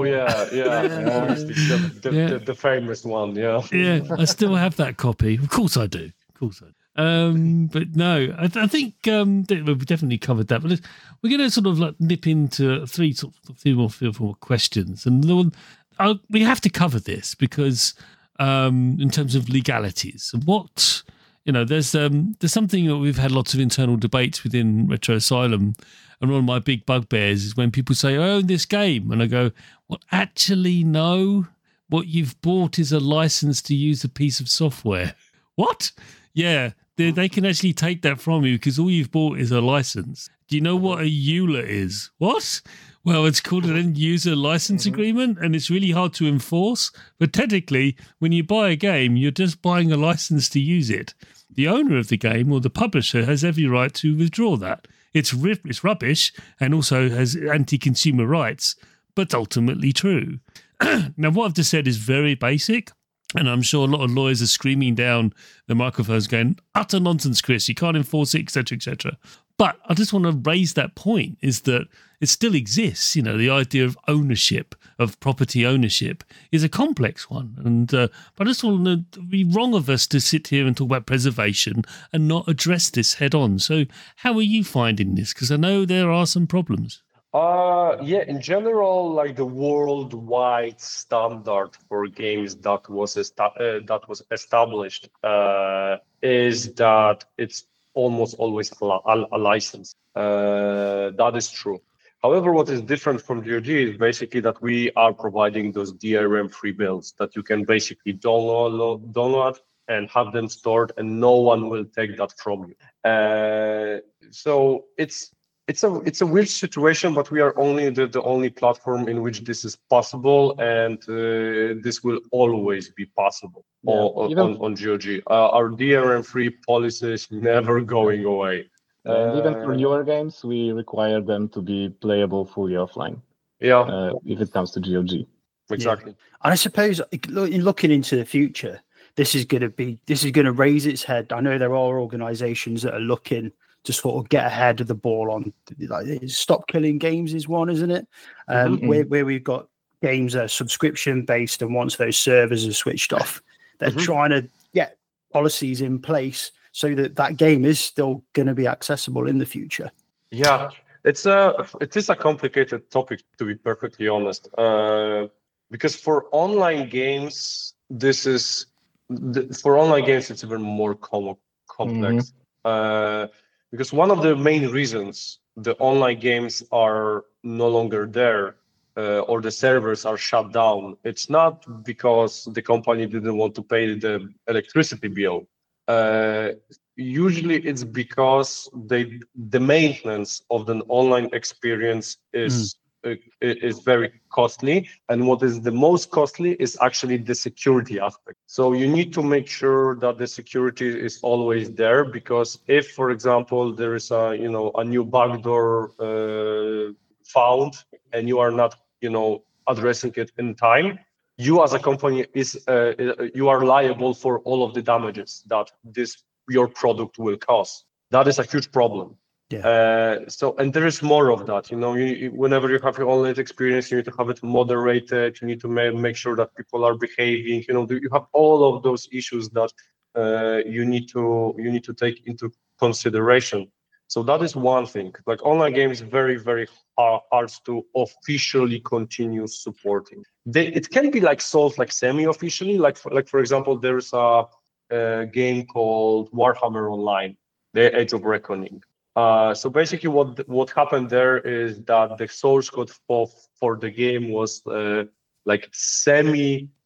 The famous one. Yeah. I still have that copy. Of course I do. But no, I think we've definitely covered that. But we're going to sort of like nip into three more questions, and we have to cover this because in terms of legalities, what there's something that we've had lots of internal debates within Retro Asylum, and one of my big bugbears is when people say, "I own this game," and I go, "Well, actually, no. What you've bought is a license to use a piece of software." What? Yeah, they can actually take that from you because all you've bought is a license. Do you know what a EULA is? What? Well, it's called an end-user license agreement, and it's really hard to enforce. But technically, when you buy a game, you're just buying a license to use it. The owner of the game or the publisher has every right to withdraw that. It's rubbish and also has anti-consumer rights, but ultimately true. Now, what I've just said is very basic. And I'm sure a lot of lawyers are screaming down the microphones going, utter nonsense, Chris, you can't enforce it, etc., etc. But I just want to raise that point, is that it still exists. You know, the idea of ownership, of property ownership, is a complex one. And but I just want to be wrong of us to sit here and talk about preservation and not address this head on. So how are you finding this? Because I know there are some problems. In general, like the worldwide standard for games that was established is that it's almost always a license. That is true. However, what is different from GOG is basically that we are providing those DRM-free builds that you can basically download and have them stored, and no one will take that from you. So it's a weird situation, but we are only the only platform in which this is possible, and this will always be possible on GOG. Our DRM-free policy is never going away. And even for newer games, we require them to be playable fully offline. Yeah. If it comes to GOG. Exactly. Yeah. And I suppose looking into the future, this is going to raise its head. I know there are organisations that are looking to sort of get ahead of the ball on, like, Stop Killing Games is one, isn't it? Where we've got games that are subscription based, and once those servers are switched off, they're trying to get policies in place so that game is still going to be accessible in the future. Yeah, it is a complicated topic, to be perfectly honest, because for online games, it's even more complex. Because one of the main reasons the online games are no longer there, or the servers are shut down, it's not because the company didn't want to pay the electricity bill. Usually it's because the maintenance of the online experience is very costly, and what is the most costly is actually the security aspect. So you need to make sure that the security is always there, because if, for example, there is a new backdoor found and you are not addressing it in time, you as a company you are liable for all of the damages that your product will cause. That is a huge problem. Yeah. And there is more of that. Whenever you have your online experience, you need to have it moderated. You need to make sure that people are behaving. You have all of those issues that you need to take into consideration. So that is one thing. Like, online games, very, very hard to officially continue supporting. It can be solved semi-officially. Like for example, there's a game called Warhammer Online, the Age of Reckoning. So basically, what happened there is that the source code for the game was semi,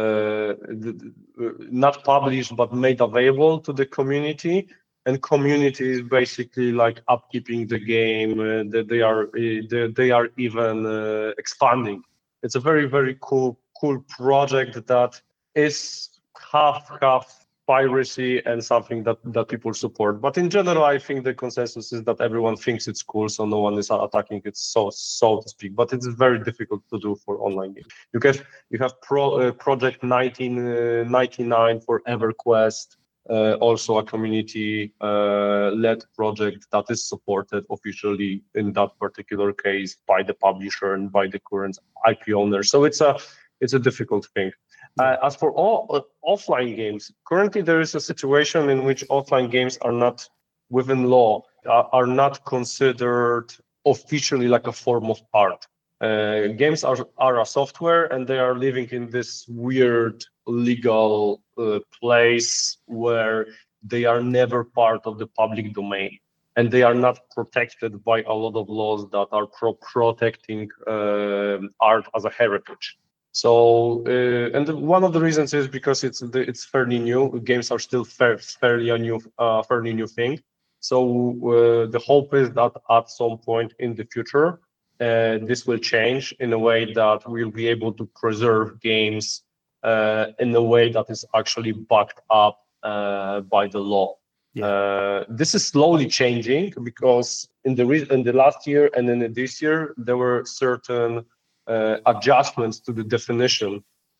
not published, but made available to the community. And community is basically upkeeping the game. They are even expanding. It's a very, very cool project that is half piracy and something that people support. But in general, I think the consensus is that everyone thinks it's cool, so no one is attacking it, so to speak. But it's very difficult to do for online games. You have Project 1999 for EverQuest, also a community led project that is supported officially in that particular case by the publisher and by the current IP owner. So it's a difficult thing. As for all offline games, currently there is a situation in which offline games are not, within law, are not considered officially like a form of art. Games are a software, and they are living in this weird legal place where they are never part of the public domain, and they are not protected by a lot of laws that are protecting art as a heritage. So, and one of the reasons is because it's fairly new. Games are still fairly new thing. So the hope is that at some point in the future, this will change in a way that we'll be able to preserve games in a way that is actually backed up by the law. Yeah. This is slowly changing because in the last year and in this year there were certain adjustments to the definition to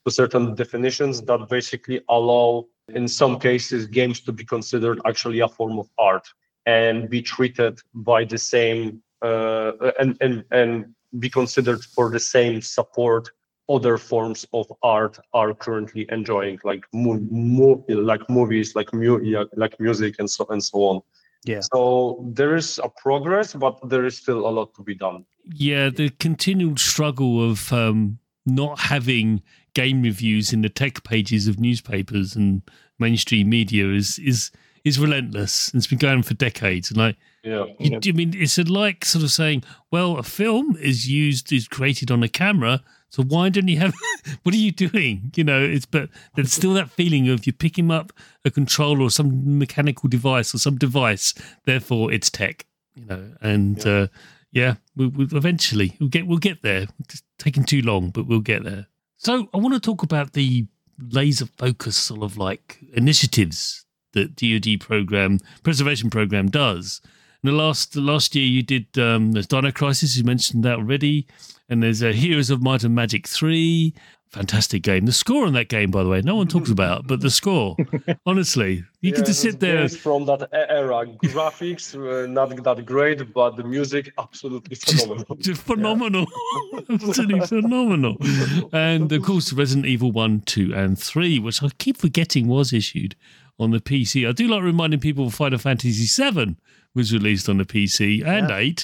to certain definitions that basically allow, in some cases, games to be considered actually a form of art and be treated by the same and be considered for the same support other forms of art are currently enjoying, like like movies, like music, and so on. Yeah. So there is a progress, but there is still a lot to be done. Yeah, the continual struggle of not having game reviews in the tech pages of newspapers and mainstream media is relentless. It's been going on for decades. And I mean, it's like sort of saying, well, a film is created on a camera, so why don't you have? What are you doing? But there's still that feeling of you're picking up a controller or some mechanical device or some device, therefore it's tech. And we'll eventually we'll get there. It's taking too long, but we'll get there. So I want to talk about the laser focus sort of like initiatives that DoD preservation program does. In the last year you did there's Dino Crisis, you mentioned that already, and there's Heroes of Might and Magic 3. Fantastic game. The score on that game, by the way, no one talks about, but the score, honestly, you get to sit there. From that era, graphics not that great, but the music absolutely phenomenal. Just phenomenal, absolutely phenomenal. And of course, Resident Evil 1, 2, and 3, which I keep forgetting was issued on the PC. I do like reminding people Final Fantasy 7 was released on the PC and 8,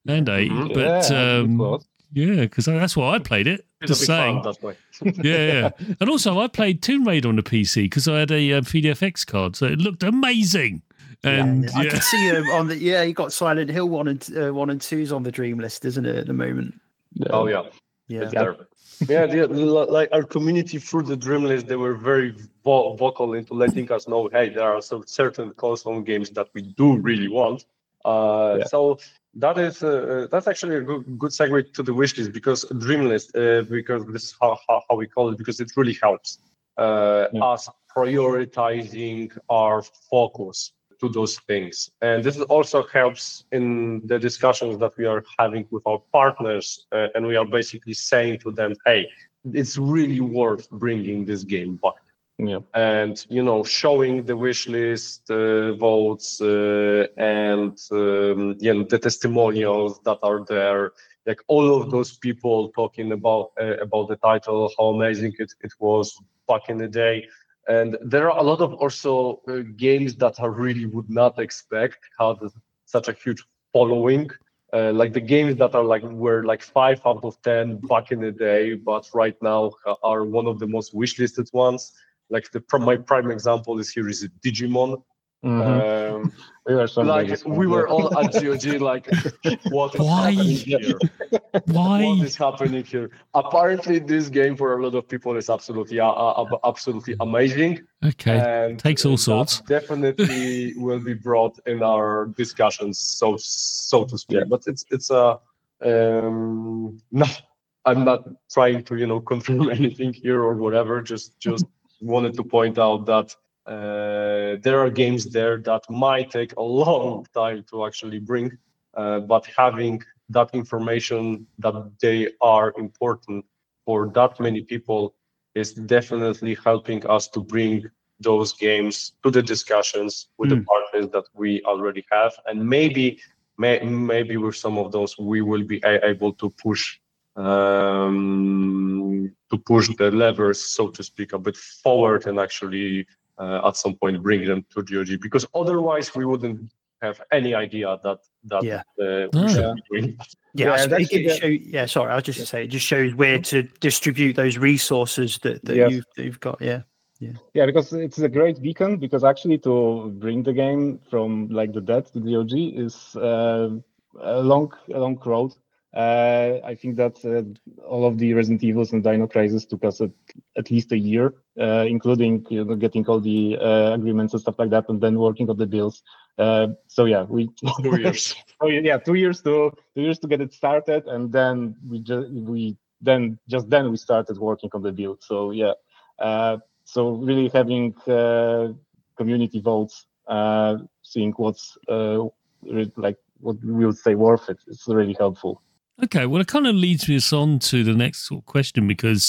but because that's why I played it. Just saying. Yeah. And also, I played Tomb Raider on the PC because I had a PDFX card, so it looked amazing. And I can see on the you got Silent Hill 1 and 2's on the dream list, isn't it, at the moment? Oh yeah. Like our community through the dream list, they were very vocal into letting us know, hey, there are some certain console games that we do really want. So that's actually a good segue to the wish list, because dream list, because this is how we call it, because it really helps us prioritizing our focus to those things. And this also helps in the discussions that we are having with our partners, and we are basically saying to them, hey, it's really worth bringing this game back. Yeah. And showing the wish list votes and the testimonials that are there, like all of those people talking about the title, how amazing it was back in the day. And there are a lot of also games that I really would not expect had such a huge following. Like the games that were 5 out of 10 back in the day, but right now are one of the most wishlisted ones. Like my prime example is Digimon. Mm-hmm. We were all at GOG like, what is happening here? Why? What is happening here? Apparently, this game for a lot of people is absolutely amazing. Okay, and takes all sorts. Definitely will be brought in our discussions, so to speak. Yeah. But it's a no. I'm not trying to confirm anything here or whatever. Just wanted to point out that there are games there that might take a long time to actually bring, but having that information that they are important for that many people is definitely helping us to bring those games to the discussions with the partners that we already have. And maybe with some of those, we will be able to push the levers, so to speak, a bit forward and actually at some point bring them to GOG, because otherwise we wouldn't have any idea that we should be doing that. Sorry, I was just to say, it just shows where to distribute those resources that you've got. Yeah, because it's a great beacon, because actually to bring the game from the dead to GOG is a long road. I think that all of the Resident Evils and Dino Crisis took us at least a year, including getting all the agreements and stuff like that, and then working on the bills. We 2 years. 2 years to get it started, and then we started working on the build. So really having community votes, seeing what's what we would say worth it, it's really helpful. Okay, well, it kind of leads us on to the next sort of question, because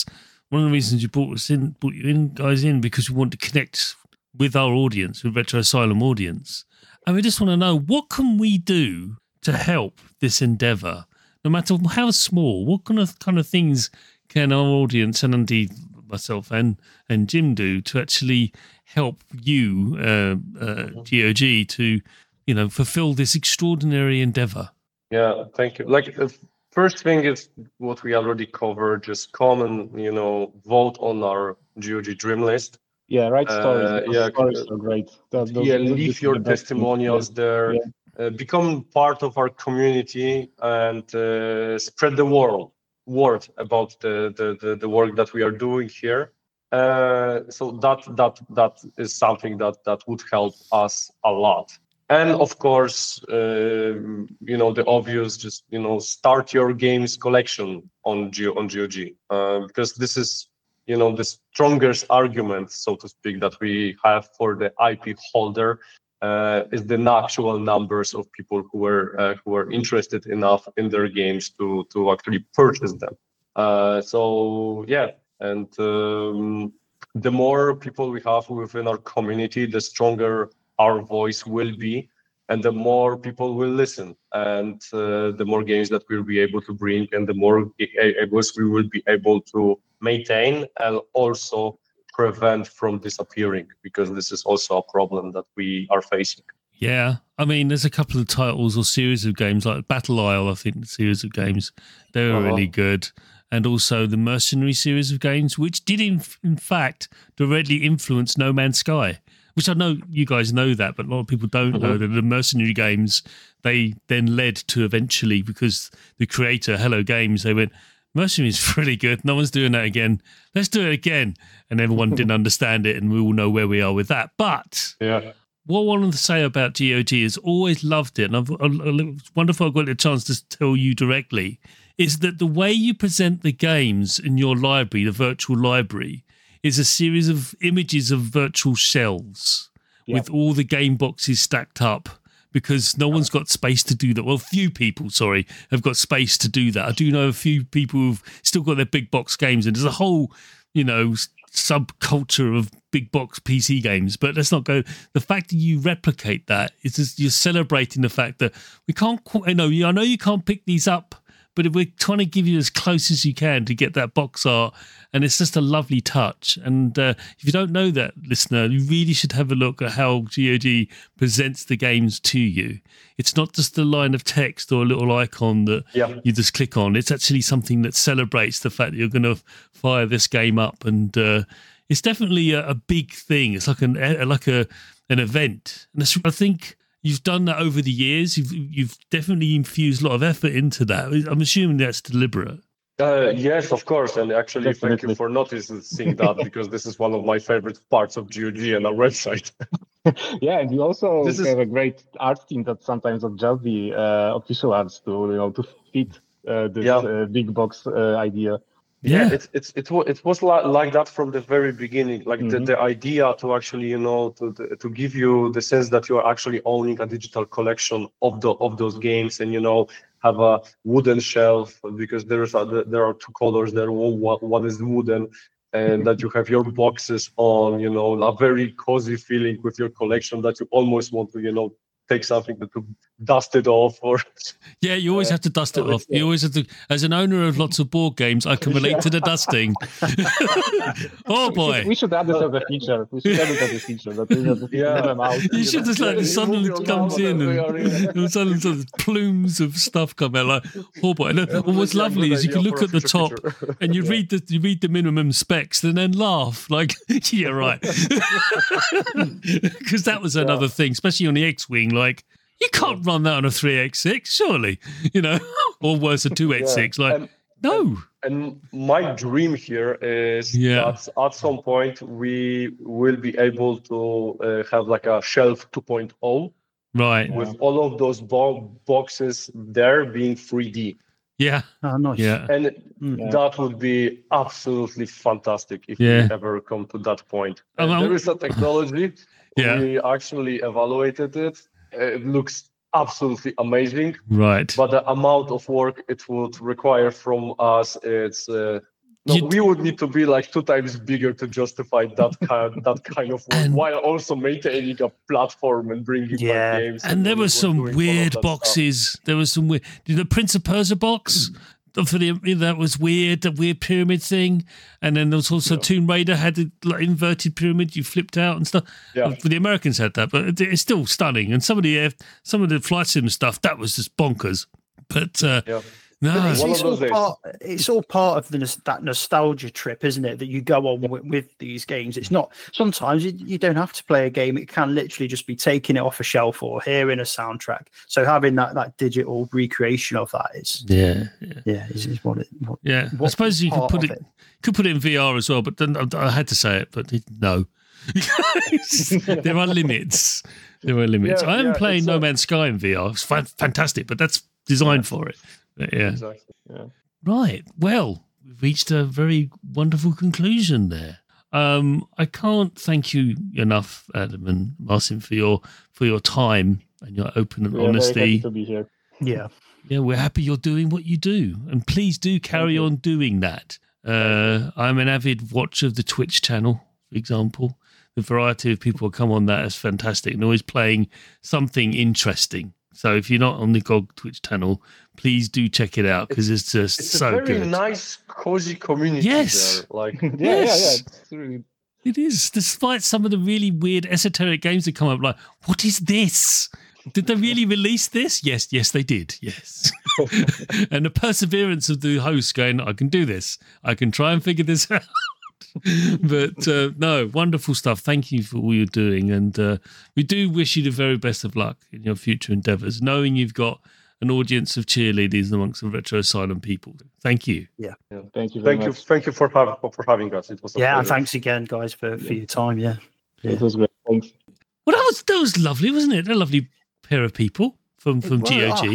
one of the reasons you brought you guys in, because we want to connect with our audience, with Retro Asylum audience. And we just want to know, what can we do to help this endeavour? No matter how small, what kind of things can our audience, and indeed myself and Jim, do to actually help you, GOG, to fulfill this extraordinary endeavour? Yeah, thank you. Like, the first thing is what we already covered. Just come and vote on our GOG Dream List. Yeah, write stories. Stories are great. Leave your testimonials there. Yeah. Become part of our community and spread the word about the work that we are doing here. So that is something that would help us a lot. And of course, the obvious, just start your games collection on GOG, because this is the strongest argument, so to speak, that we have for the IP holder. Is the actual numbers of people who were interested enough in their games to actually purchase them. And the more people we have within our community, the stronger our voice will be, and the more people will listen, and the more games that we'll be able to bring, and the more games we will be able to maintain and also prevent from disappearing, because this is also a problem that we are facing. Yeah, I mean, there's a couple of titles or series of games like Battle Isle, I think, the series of games, they were really good. And also the Mercenary series of games, which did in fact directly influence No Man's Sky, which I know you guys know that, but a lot of people don't know that the Mercenary games, they then led to eventually, because the creator, Hello Games, they went, Mercenary is really good. No one's doing that again. Let's do it again. And everyone didn't understand it, and we all know where we are with that. But what I wanted to say about GOG is always loved it, and it's wonderful I got a chance to tell you directly, is that the way you present the games in your library, the virtual library, is a series of images of virtual shelves with all the game boxes stacked up, because no one's got space to do that. Well, few people, have got space to do that. I do know a few people who've still got their big box games, and there's a whole, subculture of big box PC games. But let's not go. The fact that you replicate that, it's just, you're celebrating the fact that we can't. I know you can't pick these up, but we're trying to give you as close as you can to get that box art, and it's just a lovely touch. And if you don't know that, listener, you really should have a look at how GOG presents the games to you. It's not just a line of text or a little icon that you just click on. It's actually something that celebrates the fact that you're going to fire this game up, and it's definitely a big thing. It's like an event, and I think you've done that over the years. You've definitely infused a lot of effort into that. I'm assuming that's deliberate. Yes, of course. And actually, thank you for noticing that, because this is one of my favorite parts of GOG and our website. Yeah, and you also have a great art team that sometimes adjusts the official arts to fit this big box idea. Yeah, it was like that from the very beginning. Like the idea to actually to give you the sense that you are actually owning a digital collection of those games, and have a wooden shelf, because there are two colors there. One is wooden, and that you have your boxes on. A very cozy feeling with your collection that you almost want to take something to dust it off, or you always have to dust it off. You always have to. As an owner of lots of board games, I can relate to the dusting. Oh boy, we should add this as a feature. That we have them out. You should just the sun comes in and suddenly plumes of stuff come out. Like, oh boy. What's lovely is you can look at the top and you read the minimum specs and then laugh like, yeah, right. Because that was another thing, especially on the X-Wing. Like, you can't run that on a 3x6, surely, or worse, a 2x6. No. And my dream here is that at some point we will be able to have like a shelf 2.0, right? With all of those boxes there being 3D. Yeah. Oh, nice. Yeah. And that would be absolutely fantastic if we ever come to that point. There is a technology. We actually evaluated it. It looks absolutely amazing. Right. But the amount of work it would require from us, it's we would need to be like 2 times bigger to justify that kind of work, while also maintaining a platform and bringing back games. And there were some weird boxes. Stuff. There was some weird. The Prince of Persia box that was weird. The weird pyramid thing, and then there was also Tomb Raider had an inverted pyramid you flipped out and stuff. Yeah. The Americans had that, but it's still stunning. And some of the flight sim stuff that was just bonkers. But no, it's all part of that nostalgia trip, isn't it? That you go on with these games. It's not. Sometimes you don't have to play a game. It can literally just be taking it off a shelf or hearing a soundtrack. So having that digital recreation of that is is what it. I suppose you could put it in VR as well, but then I had to say it. But no, there are limits. There are limits. I am playing No Man's Sky in VR. It's fantastic, but that's designed for it. Yeah. Exactly. Yeah. Right. Well, we've reached a very wonderful conclusion there. I can't thank you enough, Adam and Marcin, for your time and your open and honesty. Very happy to be here. Yeah, we're happy you're doing what you do, and please do carry on doing that. I'm an avid watcher of the Twitch channel, for example. The variety of people who come on that is fantastic, and always playing something interesting. So if you're not on the GOG Twitch channel, please do check it out because it's just so good. It's a very nice, cozy community. Yes. There. Yes. It's really... It is. Despite some of the really weird esoteric games that come up, like, what is this? Did they really release this? Yes, they did. Yes. And the perseverance of the host going, I can do this. I can try and figure this out. But no, wonderful stuff. Thank you for all you're doing, and we do wish you the very best of luck in your future endeavours, knowing you've got an audience of cheerleaders amongst the Retro Asylum people. Thank you. Thank you very much. Thank you for having us. It was a pleasure. And thanks again, guys, for your time. It was great. Thanks. Well, that was lovely, wasn't it? A lovely pair of people from GOG.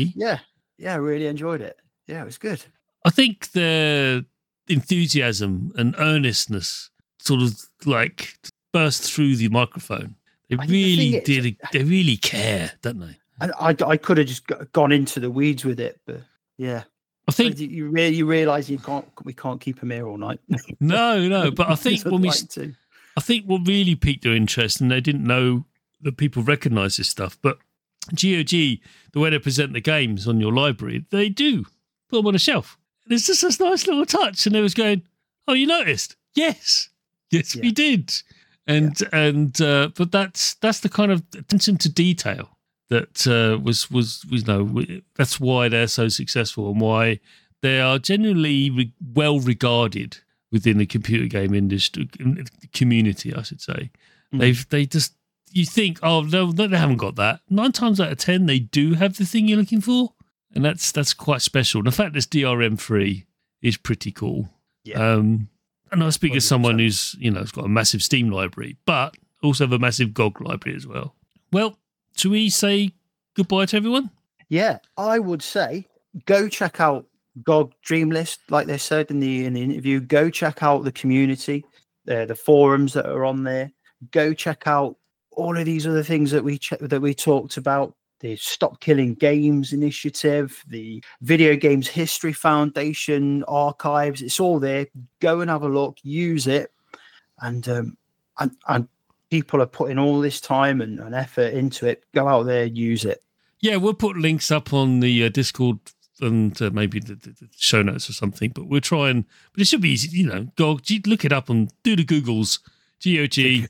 I really enjoyed it. Yeah, it was good. I think the enthusiasm and earnestness sort of like burst through the microphone. They they really care, don't they? And I could have just gone into the weeds with it, but I think you realise we can't keep them here all night. No, but I think I think what really piqued their interest, and they didn't know that people recognise this stuff, but GOG, the way they present the games on your library, they do put them on a shelf. And it's just this nice little touch, and they was going, "Oh, you noticed? Yes, we did." And but that's the kind of attention to detail that was that's why they're so successful and why they are genuinely well regarded within the computer game industry community, I should say. They just, you think, oh, they haven't got that. 9 times out of 10, they do have the thing you're looking for, and that's quite special. The fact this DRM free is pretty cool. Yeah. And I speak 100%. As someone who's has got a massive Steam library, but also have a massive GOG library as well. Well, should we say goodbye to everyone? Yeah, I would say go check out GOG Dreamlist, like they said in the interview. Go check out the community, the forums that are on there. Go check out all of these other things that we talked about. The Stop Killing Games initiative, the Video Games History Foundation archives. It's all there. Go and have a look. Use it, and people are putting all this time and effort into it. Go out there, use it. Yeah, we'll put links up on the Discord and maybe the show notes or something. But we'll try and. But it should be easy, GOG. Look it up and do the Googles. GOG.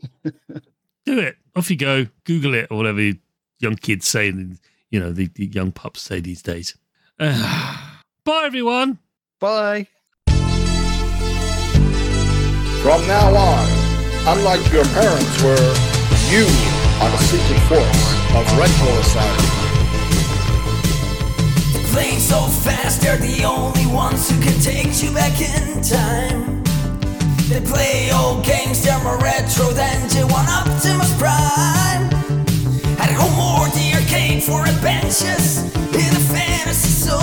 Do it. Off you go. Google it or whatever young kids say. The young pups say these days. Bye, everyone. Bye. From now on, unlike your parents were, you are the secret force of Retro Asylum. They're playing so fast, they're the only ones who can take you back in time. They play old games, they're more retro than J1 Optimus Prime. I'd go more the arcade for adventures in a fantasy so